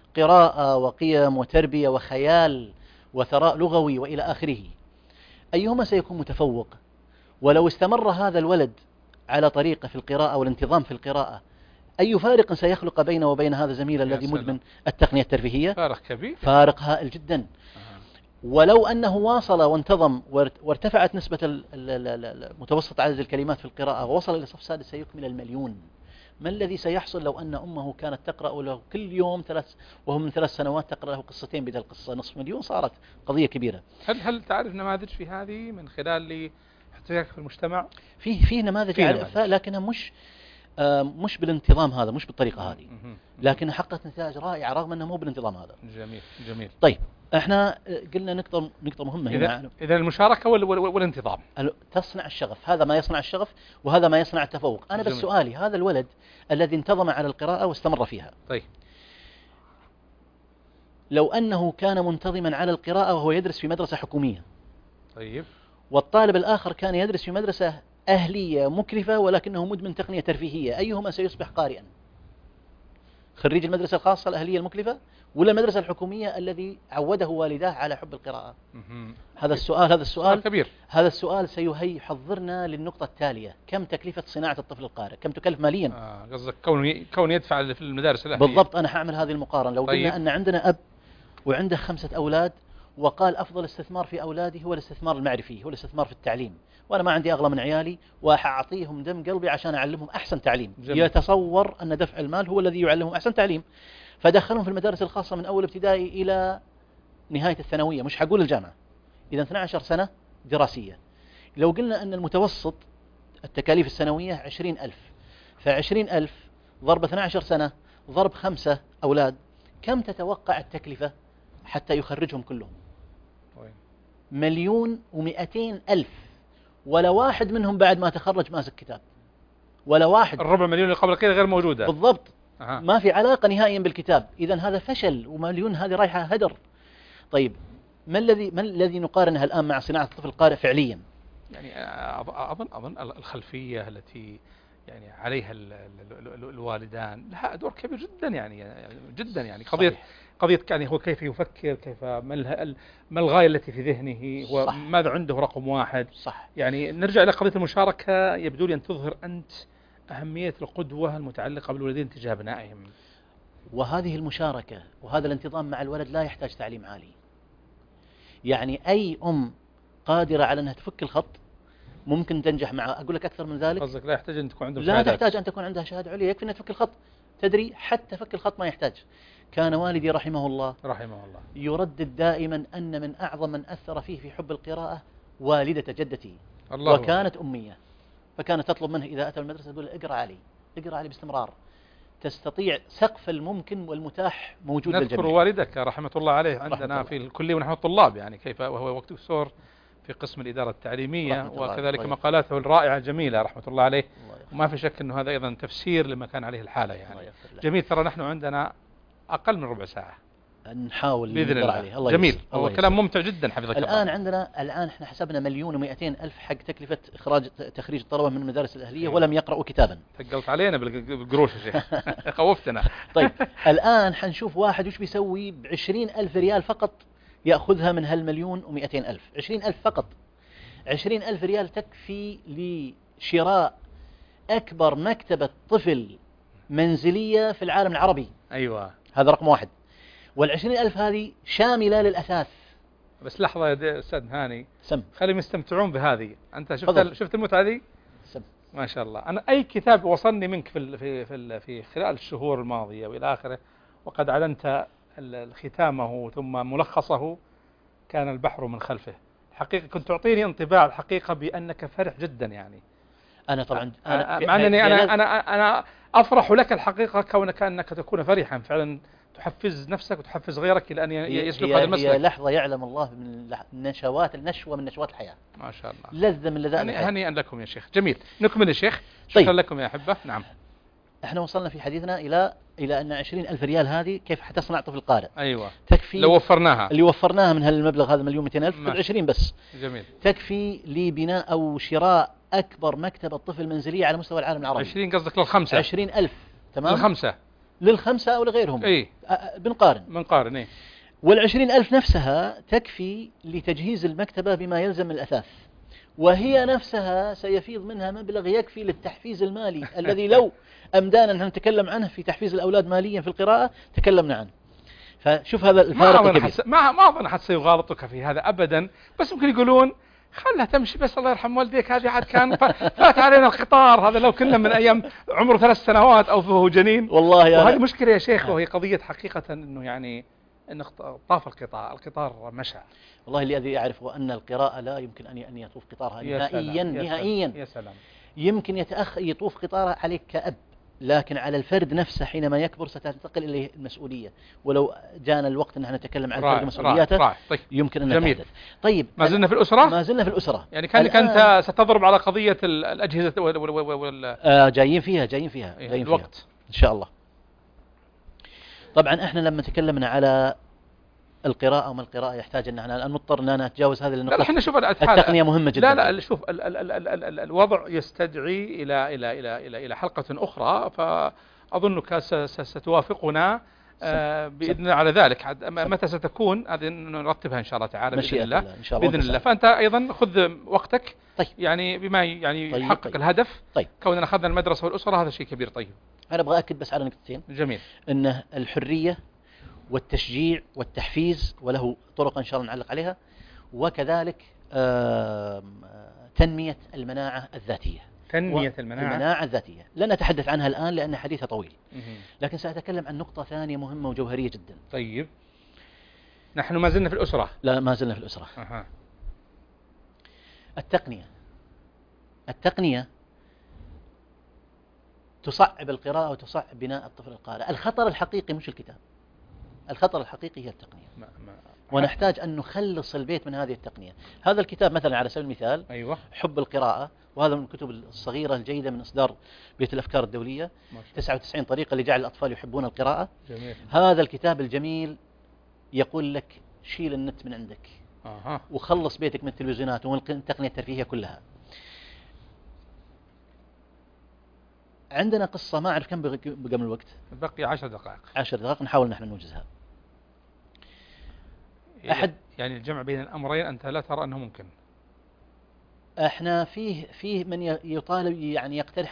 S3: قراءة وقيم وتربية وخيال وثراء لغوي وإلى آخره، أيهما سيكون متفوق؟ ولو استمر هذا الولد على طريقة في القراءة والانتظام في القراءة، أي فارق سيخلق بينه وبين هذا زميله الذي مدمن التقنية الترفيهية؟
S2: فارق كبير،
S3: فارق هائل جدا. ولو أنه واصل وانتظم وارتفعت نسبة متوسط عدد الكلمات في القراءة ووصل إلى صف سادس سيكمل المليون. ما الذي سيحصل لو أن أمه كانت تقرأ له كل يوم وهو من 3 سنوات تقرأ له قصتين بدل القصة؟ نصف مليون صارت قضية كبيرة.
S2: هل تعرف نماذج في هذه من خلال احتكاك في المجتمع؟
S3: في نماذج لكنها مش بالانتظام هذا، مش بالطريقة هذه، لكن حققت نتائج رائعة رغم أنه مو بالانتظام هذا.
S2: جميل.
S3: طيب احنا قلنا نقطة مهمة هنا.
S2: إذا المشاركة والانتظام
S3: تصنع الشغف، هذا ما يصنع الشغف وهذا ما يصنع التفوق. أنا بس سؤالي، هذا الولد الذي انتظم على القراءة واستمر فيها،
S2: طيب
S3: لو أنه كان منتظما على القراءة وهو يدرس في مدرسة حكومية،
S2: طيب،
S3: والطالب الآخر كان يدرس في مدرسة أهلية مكلفة ولكنه مدمن تقنية ترفيهية، أيهما سيصبح قارئا؟ خريج المدرسة الخاصة الأهلية المكلفة ولا المدرسة الحكومية الذي عوده والداه على حب القراءة؟ هذا السؤال
S2: كبير.
S3: هذا السؤال سيحضرنا للنقطة التالية: كم تكلفة صناعة الطفل القارئ؟ كم تكلف ماليا؟
S2: قصدك كون يدفع في المدارس الأهلية.
S3: بالضبط، أنا هعمل هذه المقارنة. لو قلنا أن عندنا أب وعنده 5 أولاد وقال أفضل استثمار في أولادي هو الاستثمار المعرفي، هو الاستثمار في التعليم، وأنا ما عندي أغلى من عيالي وأعطيهم دم قلبي عشان أعلمهم أحسن تعليم. يتصور أن دفع المال هو الذي يعلمهم أحسن تعليم، فدخلهم في المدارس الخاصة من أول ابتدائي إلى نهاية الثانوية، مش حقول الجامعة، إذا 12 سنة دراسية. لو قلنا أن المتوسط التكاليف السنوية 20,000، ف20,000 ضرب 12 سنة ضرب 5 أولاد، كم تتوقع التكلفة حتى يخرجهم كلهم؟ 1,200,000، ولا واحد منهم بعد ما تخرج ماسك كتاب، ولا واحد.
S2: 400,000 اللي قبل كده غير موجودة
S3: بالضبط. ما في علاقة نهائيا بالكتاب. إذا هذا فشل، ومليون هذه رايحة هدر. طيب ما الذي نقارنها الآن مع صناعة الطفل القارئ فعليا؟
S2: يعني أظن الخلفية التي يعني عليها الوالدان لها دور كبير جدا، يعني قضية يعني هو كيف يفكر، كيف ما الغاية التي في ذهنه، هو
S3: صح.
S2: ماذا عنده رقم واحد.
S3: صح.
S2: يعني نرجع إلى قضية المشاركة. يبدو لي أن تظهر أنت أهمية القدوة المتعلقة بالوالدين تجاه أبنائهم،
S3: وهذه المشاركة وهذا الانتظام مع الولد لا يحتاج تعليم عالي. يعني أي أم قادرة على أنها تفك الخط ممكن تنجح معه. أقول لك أكثر من ذلك،
S2: قصدك لا يحتاج أن تكون عنده
S3: لا تحتاج أن تكون عندها شهادة عليا، يكفي أن تفك الخط. تدري حتى فك الخط ما يحتاج. كان والدي رحمه الله يردد دائما أن من أعظم من أثر فيه في حب القراءة والدة جدتي، وكانت أمية، فكانت تطلب منه إذا أتى المدرسة تقول اقرأ علي باستمرار، تستطيع سقف الممكن والمتاح موجود للجميع.
S2: نذكر والدك رحمة الله عليه عندنا في الكلية ونحن الطلاب، يعني كيف وهو وقت دكتور في قسم الإدارة التعليمية، وكذلك مقالاته الرائعة الجميلة رحمة الله عليه، وما في شك أنه هذا أيضا تفسير لما كان عليه الحالة. يعني جميل. ترى نحن عندنا أقل من ربع ساعة،
S3: نحاول
S2: بإذن الله. الله جميل. هو كلام ممتع جدا حفظك الله.
S3: الآن احنا حسبنا 1,200,000 حق تكلفة تخريج الطلبة من المدارس الأهلية ولم يقرأوا كتابا.
S2: ثقلت علينا بالقروش يا شيخ. خوفتنا.
S3: طيب الآن حنشوف واحد وش بيسوي ب20,000 ريال فقط يأخذها من هال1,200,000. 20,000 فقط. 20,000 ريال تكفي لشراء أكبر مكتبة طفل منزلية في العالم العربي.
S2: أيوة،
S3: هذا رقم 1. وال20,000 هذه شاملة للأثاث.
S2: بس لحظة يا أستاذ هاني،
S3: خليهم
S2: يستمتعون بهذه. أنت شفت المتعة هذه؟ ما شاء الله. أنا أي كتاب وصلني منك في خلال الشهور الماضية وإلى آخره وقد علمت ختامه ثم ملخصه، كان البحر من خلفه. الحقيقة كنت تعطيني انطباع الحقيقة بأنك فرح جدا. يعني
S3: أنا طبعا
S2: مع أنني أنا أفرح لك الحقيقة كونك أنك تكون فرحا فعلا، تحفز نفسك وتحفز غيرك إلى أن يسلك هذا المسلك.
S3: هي لحظة يعلم الله من نشوة من نشوات الحياة.
S2: ما شاء الله.
S3: لذة من لذات الحياة.
S2: هنيئا لكم يا شيخ. جميل. نكمل يا شيخ. شكرا لكم يا أحبة. نعم.
S3: احنا وصلنا في حديثنا إلى أن 20,000 ريال هذه كيف حتصنع طفل قارئ.
S2: أيوة.
S3: تكفي
S2: لو وفرناها.
S3: اللي وفرناها من هالمبلغ هذا 1,200,000 20 بس.
S2: جميل.
S3: تكفي لبناء أو شراء أكبر مكتبة طفل منزلية على مستوى العالم العربي.
S2: 20 قصدك للخمسة.
S3: 20,000. تمام.
S2: الخمسة.
S3: للخمسة أو لغيرهم.
S2: إيه؟
S3: بنقارن
S2: إيه؟
S3: 20,000 نفسها تكفي لتجهيز المكتبة بما يلزم من الأثاث، وهي نفسها سيفيض منها مبلغ يكفي للتحفيز المالي الذي لو أمدانا أن نتكلم عنه في تحفيز الأولاد ماليا في القراءة تكلمنا عنه. فشوف هذا الفارق الكبير.
S2: ما أظن حد سيغالطك في هذا أبدا، بس ممكن يقولون خلها تمشي بس الله يرحم والديك، هذه عاد كان فات علينا القطار، هذا لو كنا من أيام عمره 3 سنوات أو فهو جنين.
S3: والله
S2: وهذه مشكلة يا شيخ، وهي قضية حقيقة أنه يعني أن طاف القطار مشى.
S3: والله الذي أعرف أن القراءة لا يمكن أن يطوف قطارها نهائيا.
S2: يا سلام.
S3: يمكن يطوف قطارها عليك كأب، لكن على الفرد نفسه حينما يكبر ستنتقل إليه المسؤولية. ولو جانا الوقت أن نحن عن الفرد مسؤولياته طيب. يمكن أن نتحدث. طيب
S2: ما زلنا في الأسرة؟
S3: ما زلنا في الأسرة.
S2: يعني كأنك أنت ستضرب على قضية الأجهزة
S3: جايين فيها
S2: الوقت
S3: إن شاء الله. طبعا احنا لما تكلمنا على القراءة وما القراءة يحتاج ان احنا نضطر ان نتجاوز هذه النقطة.
S2: لا احنا شوف
S3: التقنية مهمة جدا.
S2: لا شوف الوضع يستدعي الى حلقة اخرى، فاظنك ستوافقنا باذن الله على ذلك. متى ستكون هذه نرتبها ان شاء الله تعالى باذن الله. فانت ايضا خذ وقتك.
S3: طيب.
S2: يعني بما يعني يحقق الهدف.
S3: طيب.
S2: كوننا اخذنا المدرسة والاسرة هذا شيء كبير. طيب
S3: انا ابغى اكد بس على نقطتين.
S2: جميل.
S3: ان الحرية والتشجيع والتحفيز، وله طرق إن شاء الله نعلق عليها، وكذلك تنمية المناعة الذاتية. المناعة الذاتية لن أتحدث عنها الآن لأن حديثها طويل، لكن سأتكلم عن نقطة ثانية مهمة وجوهرية جدا.
S2: طيب نحن ما زلنا في الأسرة.
S3: لا ما زلنا في الأسرة. التقنية تصعب القراءة وتصعب بناء الطفل القارئ. الخطر الحقيقي مش الكتاب، الخطر الحقيقي هي التقنية. ونحتاج أن نخلص البيت من هذه التقنية. هذا الكتاب مثلا على سبيل المثال
S2: أيوة.
S3: حب القراءة، وهذا من الكتب الصغيرة الجيدة من إصدار بيت الأفكار الدولية. 99 طريقة لجعل الأطفال يحبون القراءة.
S2: جميل.
S3: هذا الكتاب الجميل يقول لك شيل النت من عندك وخلص بيتك من التلفزيونات ومن التقنية الترفيهية كلها. عندنا قصة ما أعرف كم بقى من الوقت.
S2: بقي 10 دقائق.
S3: 10 دقائق نحاول نحن نوجزها.
S2: يعني الجمع بين الأمرين أنت لا ترى أنه ممكن؟
S3: احنا فيه من يطالب يعني يقترح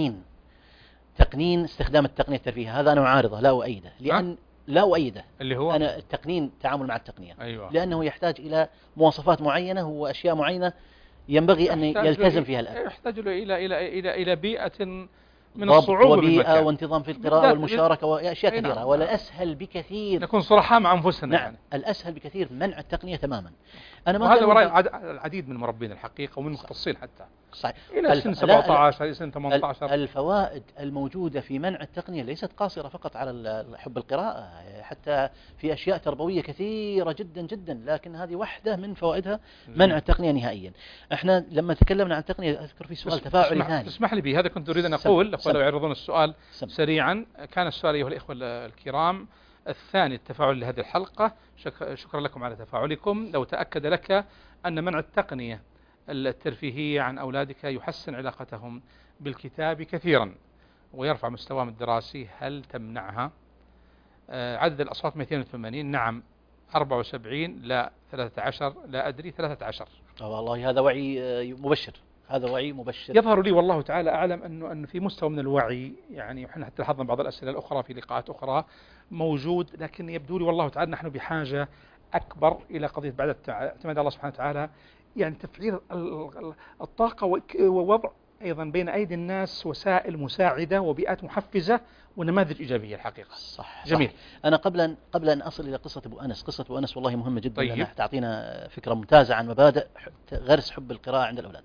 S3: تقنين استخدام التقنية الترفيهية. هذا أنا معارضة لا أؤيده، لأن لا أؤيده
S2: اللي هو
S3: أنا التعامل مع التقنية.
S2: أيوة.
S3: لأنه يحتاج إلى مواصفات معينة وأشياء معينة ينبغي أن يلتزم فيها الأب.
S2: يحتاج إلى بيئة من
S3: الصعوبة، وبيئة وانتظام في القراءة والمشاركة وأشياء كثيرة. ولا أسهل بكثير،
S2: نكون صرحاء مع أنفسنا.
S3: نعم
S2: يعني.
S3: الأسهل بكثير منع التقنية تماما.
S2: وهذا وراء العديد من المربين الحقيقة ومن المختصين حتى.
S3: صحيح.
S2: إلى سن 17 إلى سن 18.
S3: الفوائد الموجودة في منع التقنية ليست قاصرة فقط على حب القراءة، حتى في أشياء تربوية كثيرة جدا جدا، لكن هذه واحدة من فوائدها منع التقنية نهائيا. احنا لما تكلمنا عن التقنية أذكر في سؤال تفاعلي ثاني.
S2: اسمح لي به، هذا كنت أريد أن أقول لو يعرضون السؤال سريعا. كان السؤال أيها الإخوة الكرام الثاني التفاعل لهذه الحلقة. شكرا لكم على تفاعلكم. لو تأكد لك أن منع التقنية الترفيهية عن أولادك يحسن علاقتهم بالكتاب كثيرا ويرفع مستواهم الدراسي، هل تمنعها؟ عدد الأصوات 280 نعم 74 لا 13 لا أدري 13.
S3: والله هذا وعي مبشر، هذا وعي مبشر.
S2: يظهر لي والله تعالى أعلم أنه في مستوى من الوعي، يعني احنا حتى لاحظنا بعض الأسئلة الأخرى في لقاءات أخرى موجود، لكن يبدو لي والله تعالى نحن بحاجة أكبر إلى قضية بعد اعتماد الله سبحانه وتعالى، يعني تفعيل الطاقة ووضع أيضا بين أيدي الناس وسائل مساعدة وبيئات محفزة ونماذج إيجابية الحقيقة.
S3: صح.
S2: جميل.
S3: أنا قبل أن أصل إلى قصة أبو أنس، قصة أبو أنس والله مهمة جدا.
S2: طيب.
S3: لأنها تعطينا فكرة ممتازة عن مبادئ غرس حب القراءة عند الأولاد.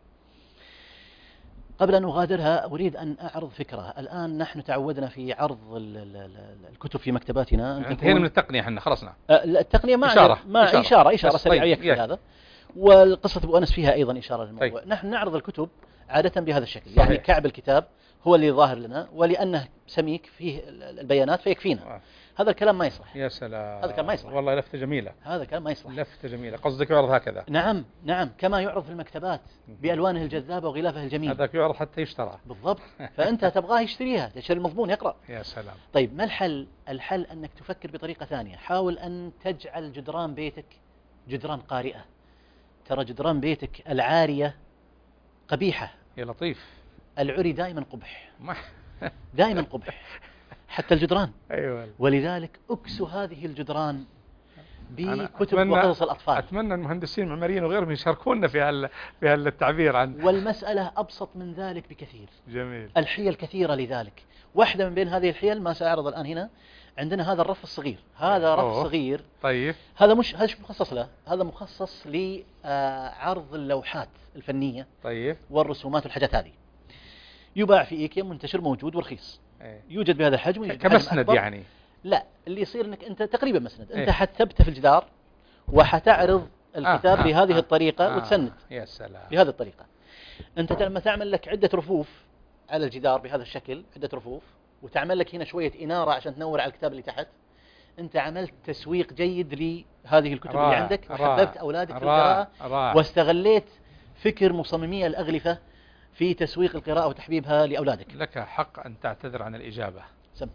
S3: قبل أن أغادرها أريد أن أعرض فكرة. الآن نحن تعودنا في عرض الكتب في مكتباتنا.
S2: انتهينا من التقنية، احنا خلصنا.
S3: التقنية إشارة سريعة يكفي هذا. والقصة أبو أنس فيها أيضا إشارة للموضوع. طيب. نحن نعرض الكتب عادة بهذا الشكل. صحيح. يعني كعب الكتاب هو اللي ظاهر لنا، ولأنه سميك فيه البيانات فيكفينا. هذا الكلام ما يصلح.
S2: يا سلام،
S3: هذا كلام ما يصلح.
S2: والله لفتة جميلة.
S3: هذا كلام ما يصلح.
S2: لفتة جميلة، قصدك يعرض هكذا؟
S3: نعم نعم، كما يعرض في المكتبات بألوانه الجذابة وغلافه الجميل.
S2: هذاك يعرض حتى يشترى.
S3: بالضبط. فأنت تبغاه يشتريها، تشتري المضمون يقرأ.
S2: يا سلام.
S3: طيب ما الحل؟ الحل أنك تفكر بطريقة ثانية. حاول أن تجعل جدران بيتك جدران قارئة. ترى جدران بيتك العارية قبيحة.
S2: يا لطيف.
S3: العري دائما قبح. دائما قبح حتى الجدران.
S2: أيوة.
S3: ولذلك أكسوا هذه الجدران بكتب وقصص الأطفال.
S2: أتمنى المهندسين المعماريين وغيرهم يشاركونا في هالتعبير عن.
S3: والمسألة أبسط من ذلك بكثير.
S2: جميل.
S3: الحيل كثيرة لذلك. واحدة من بين هذه الحيل ما سأعرض الآن هنا، عندنا هذا الرف الصغير. هذا رف صغير.
S2: طيب.
S3: هذا مش مخصص له، هذا مخصص لعرض اللوحات الفنية.
S2: طيب.
S3: والرسومات والحاجات هذه. يباع في إيكيا، منتشر موجود ورخيص. يوجد بهذا الحجم.
S2: كمسند يعني.
S3: لا، اللي يصير انك انت تقريبا مسند. انت حتثبته في الجدار وحتعرض الكتاب بهذه الطريقة وتسند.
S2: يا سلام.
S3: بهذه الطريقة. انت لما تعمل لك عدة رفوف على الجدار بهذا الشكل، عدة رفوف، وتعمل لك هنا شوية إنارة عشان تنور على الكتاب اللي تحت، انت عملت تسويق جيد لهذه الكتب اللي عندك، وحببت أولادك في القراءة، واستغليت فكر مصممي الأغلفة في تسويق القراءة وتحبيبها لأولادك.
S2: لك حق أن تعتذر عن الإجابة.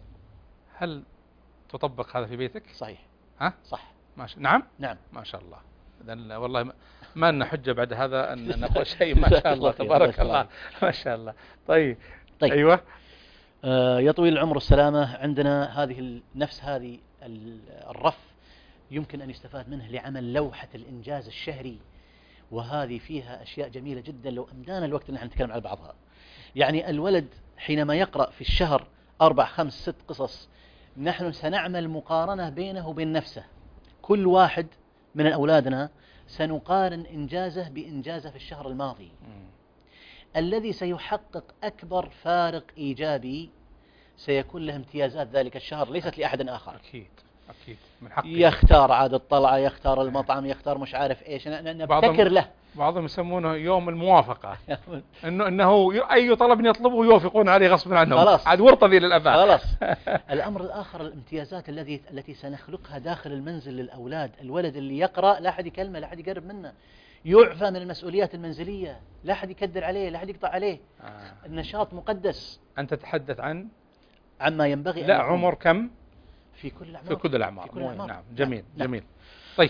S2: هل تطبق هذا في بيتك؟
S3: صحيح.
S2: ها؟
S3: صح.
S2: نعم؟
S3: نعم.
S2: ما شاء الله. إذن والله ما لنا حجة بعد هذا أن نقول شيء. ما شاء الله تبارك الله. ما شاء الله. طيب. أيوة.
S3: يا طويل العمر والسلامة، عندنا نفس هذه الرف يمكن أن يستفاد منه لعمل لوحة الإنجاز الشهري، وهذه فيها أشياء جميلة جدا لو أمدانا الوقت أن نحن نتكلم على بعضها. يعني الولد حينما يقرأ في الشهر 4 5 6 قصص، نحن سنعمل مقارنة بينه وبين نفسه. كل واحد من أولادنا سنقارن إنجازه بإنجازه في الشهر الماضي. الذي سيحقق أكبر فارق إيجابي سيكون له امتيازات ذلك الشهر ليست لأحد آخر.
S2: أكيد من حقه.
S3: يختار عاد الطلعة، يختار المطعم، يختار مش عارف إيش، نبتكر له.
S2: بعضهم يسمونه يوم الموافقة. إنه أي طلب يطلبه يوافقون عليه غصبا عنهم.
S3: خلاص.
S2: عاد ورطة ذي للأباء.
S3: خلاص. الأمر الآخر الامتيازات التي سنخلقها داخل المنزل للأولاد. الولد اللي يقرأ لا أحد يكلمه، لا أحد يقرب منه، يعفى من المسؤوليات المنزلية، لا أحد يكدر عليه، لا أحد يقطع عليه. النشاط مقدس.
S2: أنت تتحدث
S3: عما ينبغي.
S2: لا عمر كم؟
S3: في كل الأعمار.
S2: في كل الأعمار. نعم. جميل. نعم. جميل. طيب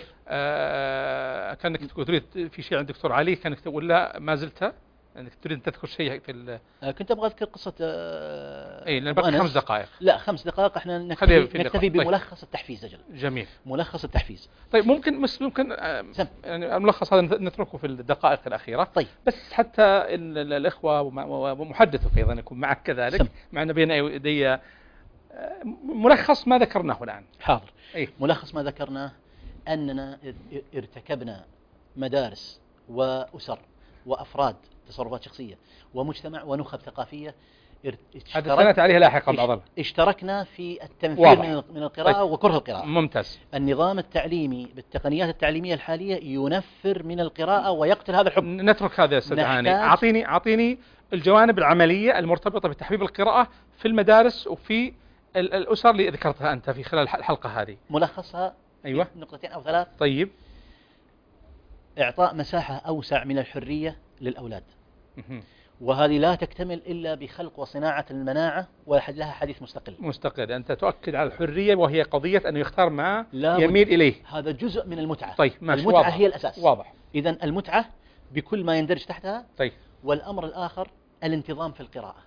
S2: كانك تريد في شيء عند دكتور علي، كانك تقول لا ما زلت انك تريد تذكر شيء في
S3: كنت ابغى اذكر قصه
S2: اي لان بقى 5 دقائق.
S3: لا 5 دقائق احنا نكتفي بملخص التحفيز. أجل.
S2: جميل.
S3: ملخص التحفيز.
S2: طيب ممكن يعني الملخص هذا نتركه في الدقائق الأخيرة.
S3: طيب.
S2: بس حتى الإخوة ومحدثك أيضا يكون معك كذلك. معنا بين يدي ملخص ما ذكرناه الآن.
S3: حاضر. ملخص ما ذكرناه أننا ارتكبنا مدارس وأسر وأفراد تصرفات شخصية ومجتمع ونخب ثقافية
S2: حدثنا عليها لاحقا بعضها.
S3: اشتركنا في التنفير من القراءة. طيب. وكره القراءة.
S2: ممتاز.
S3: النظام التعليمي بالتقنيات التعليمية الحالية ينفر من القراءة ويقتل هذا الحب.
S2: نترك هذا يا أستاذ هاني. أعطيني الجوانب العملية المرتبطة بتحبيب القراءة في المدارس وفي الأسر اللي ذكرتها أنت في خلال الحلقة هذه.
S3: ملخصها.
S2: أيوة.
S3: 2 أو 3.
S2: طيب.
S3: إعطاء مساحة أوسع من الحرية للأولاد. وهذه لا تكتمل إلا بخلق وصناعة المناعة ولها حديث مستقل.
S2: أنت تؤكد على الحرية وهي قضية أنه يختار ما يميل إليه.
S3: هذا جزء من المتعة.
S2: طيب ماشي.
S3: المتعة
S2: واضح.
S3: هي الأساس.
S2: واضح.
S3: إذن المتعة بكل ما يندرج تحتها.
S2: طيب.
S3: والأمر الآخر الانتظام في القراءة.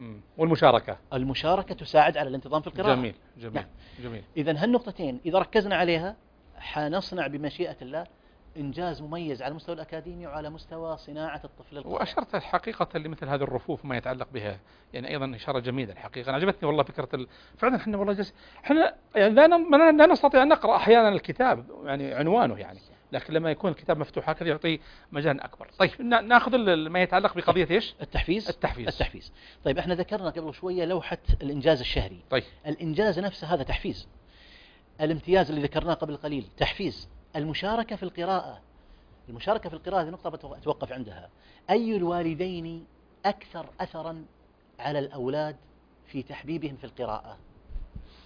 S2: والمشاركة
S3: تساعد على الانتظام في القراءة.
S2: جميل.
S3: نعم.
S2: جميل.
S3: إذن هالنقطتين إذا ركزنا عليها حنصنع بمشيئة الله إنجاز مميز على المستوى الأكاديمي وعلى مستوى صناعة الطفل القراءة.
S2: وأشرت حقيقة لمثل هذه الرفوف ما يتعلق بها، يعني أيضا إشارة جميلة الحقيقة. عجبتني والله فكرة فعلا إحنا والله إحنا يعني لا نستطيع أن نقرأ أحيانا الكتاب يعني عنوانه يعني، لكن لما يكون الكتاب مفتوح هكذا يعطي مجال أكبر. طيب نأخذ ما يتعلق بقضية إيش؟
S3: التحفيز. طيب إحنا ذكرنا قبل شوية لوحة الإنجاز الشهري.
S2: طيب.
S3: الإنجاز نفسه هذا تحفيز. الامتياز اللي ذكرناه قبل قليل تحفيز. المشاركة في القراءة هذه نقطة أتوقف عندها. أي الوالدين أكثر أثرا على الأولاد في تحبيبهم في القراءة؟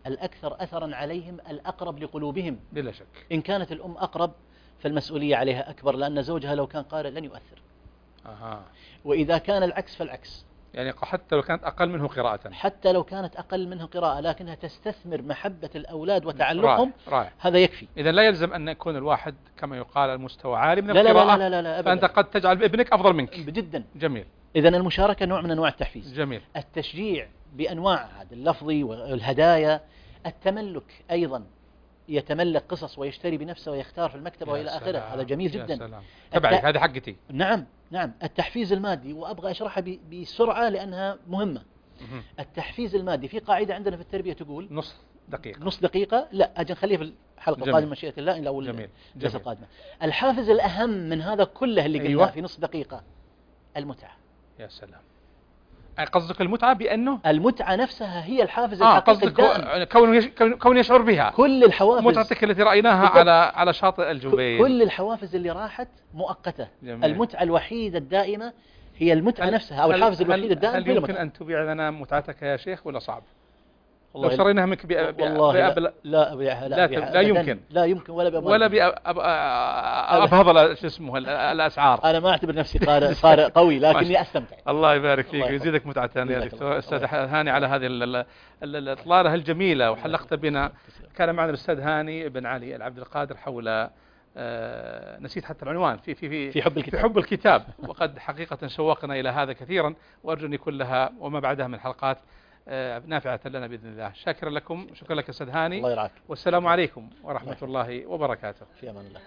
S3: الأكثر أثرا عليهم الأقرب لقلوبهم.
S2: بلا شك.
S3: إن كانت الأم أقرب فالمسؤولية عليها أكبر، لأن زوجها لو كان قارئ لن يؤثر. وإذا كان العكس فالعكس،
S2: يعني حتى لو كانت أقل منه قراءة،
S3: حتى لو كانت أقل منه قراءة لكنها تستثمر محبة الأولاد وتعلقهم،
S2: رائع.
S3: هذا يكفي.
S2: إذا لا يلزم أن يكون الواحد كما يقال المستوى عالي من
S3: لا
S2: القراءة.
S3: لا لا لا لا أبداً.
S2: فأنت قد تجعل ابنك أفضل منك.
S3: جدا.
S2: جميل.
S3: إذا المشاركة نوع من أنواع التحفيز.
S2: جميل.
S3: التشجيع بأنواع اللفظي والهدايا، التملك أيضا، يتملك قصص ويشتري بنفسه ويختار في المكتبة وإلى آخره، هذا جميل جدا.
S2: سلام. تبعك هذه حقتي.
S3: نعم نعم. التحفيز المادي، وأبغى أشرحها بسرعة لأنها مهمة. التحفيز المادي في قاعدة عندنا في التربية تقول نص دقيقة. لا أجل نخليها في الحلقة القادمة مشيئة الله، أو الجلسة القادمة. الحافز الأهم من هذا كله اللي قلناه في نص دقيقة المتعة.
S2: يا سلام. قصدك المتعة بأنه
S3: المتعة نفسها هي الحافز الحقيقي الدائم.
S2: كون يشعر بها.
S3: كل الحوافز،
S2: متعتك التي رأيناها على شاطئ الجبيل،
S3: كل الحوافز اللي راحت مؤقتة.
S2: جميل.
S3: المتعة الوحيدة الدائمة هي المتعة نفسها، أو الحافز الوحيد الدائم.
S2: هل يمكن أن تبيع لنا متعتك يا شيخ ولا صعب؟
S3: لو
S2: شريناها منك
S3: والله لا أبيعها.
S2: لا يمكن.
S3: لا يمكن
S2: ولا بهذا شو اسمه الأسعار.
S3: أنا ما أعتبر نفسي قارئ قوي، لكني أستمتع.
S2: الله يبارك فيك ويزيدك متعة يا دكتور أستاذ هاني على هذه الإطلالة الجميلة، وحلقت بنا. كان معنا الأستاذ هاني بن علي العبد القادر حول نسيت حتى العنوان في حب الكتاب. وقد حقيقة شوقنا إلى هذا كثيرا، وأرجو أن يكون لها وما بعدها من حلقات نافعة لنا بإذن الله. شاكرا لكم. شكرا لك أستاذ هاني.
S3: الله يرعاك.
S2: والسلام عليكم ورحمة الله وبركاته.
S3: في أمان الله.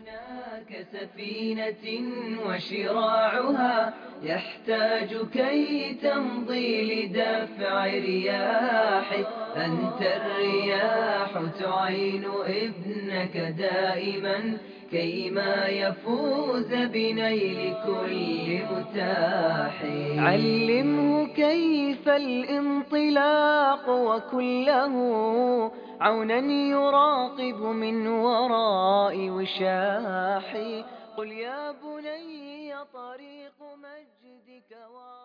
S1: كسفينة وشراعها يحتاج كي تمضي لدفع رياح. أنت الرياح تعين ابنك دائما كيما يفوز بنيل كل متاح. علمه كيف الانطلاق وكله عونا يراقب من وراء وشاح. قل يا بني طريق مجدك